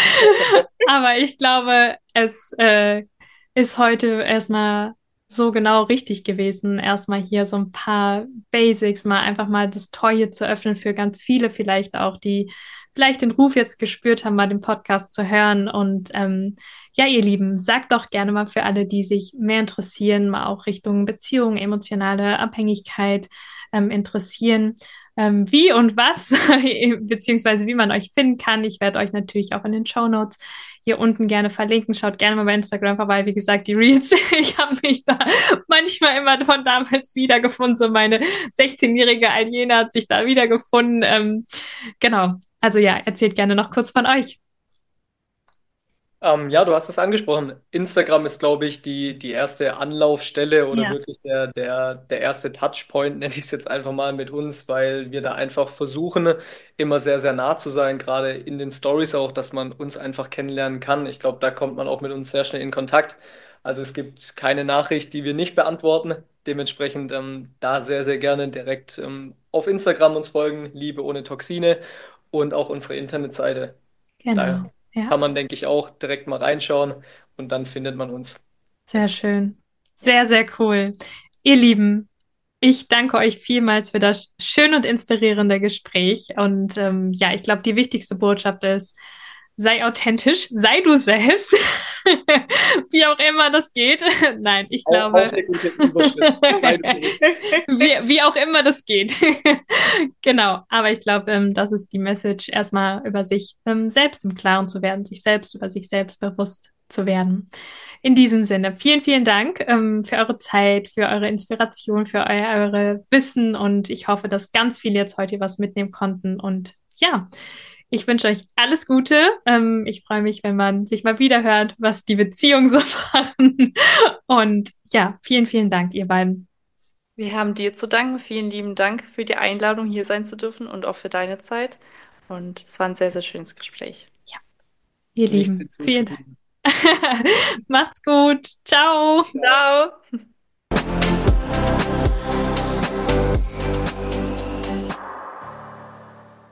Aber ich glaube, es ist heute erstmal so genau richtig gewesen, erstmal hier so ein paar Basics, mal einfach mal das Tor hier zu öffnen für ganz viele vielleicht auch, die vielleicht den Ruf jetzt gespürt haben, mal den Podcast zu hören. Und ja, ihr Lieben, sagt doch gerne mal für alle, die sich mehr interessieren, mal auch Richtung Beziehung, emotionale Abhängigkeit interessieren, wie und was, beziehungsweise wie man euch finden kann. Ich werde euch natürlich auch in den Shownotes hier unten gerne verlinken. Schaut gerne mal bei Instagram vorbei. Wie gesagt, die Reels, ich habe mich da manchmal immer von damals wiedergefunden. So meine 16-jährige Aljena hat sich da wiedergefunden. Genau. Also ja, erzählt gerne noch kurz von euch. Ja, du hast es angesprochen. Instagram ist, glaube ich, die erste Anlaufstelle oder Ja, wirklich der erste Touchpoint, nenne ich es jetzt einfach mal mit uns, weil wir da einfach versuchen, immer sehr, sehr nah zu sein, gerade in den Stories auch, dass man uns einfach kennenlernen kann. Ich glaube, da kommt man auch mit uns sehr schnell in Kontakt. Also es gibt keine Nachricht, die wir nicht beantworten. Dementsprechend da sehr, sehr gerne direkt auf Instagram uns folgen, Liebe ohne Toxine und auch unsere Internetseite. Da genau. Ja, kann man, denke ich, auch direkt mal reinschauen und dann findet man uns. sehr Yes. schön. Sehr, sehr cool. Ihr Lieben, ich danke euch vielmals für das schöne und inspirierende Gespräch. Und ja, ich glaube, die wichtigste Botschaft ist, sei authentisch, sei du selbst, wie auch immer das geht. Nein, ich Auch glaube, eine gute Überschrift. Sei du selbst. wie auch immer das geht. Genau, aber ich glaube, das ist die Message, erstmal über sich selbst im Klaren zu werden, sich selbst über sich selbst bewusst zu werden. In diesem Sinne, vielen, vielen Dank für eure Zeit, für eure Inspiration, für eure Wissen und ich hoffe, dass ganz viele jetzt heute was mitnehmen konnten und ja, ich wünsche euch alles Gute. Ich freue mich, wenn man sich mal wieder hört, was die Beziehungen so machen. Und ja, vielen, vielen Dank, ihr beiden. Wir haben dir zu danken. Vielen lieben Dank für die Einladung, hier sein zu dürfen und auch für deine Zeit. Und es war ein sehr, sehr schönes Gespräch. Ja, ihr Nichts Lieben, vielen hinzuzufügen. Dank. Macht's gut. Ciao. Ciao. Ciao!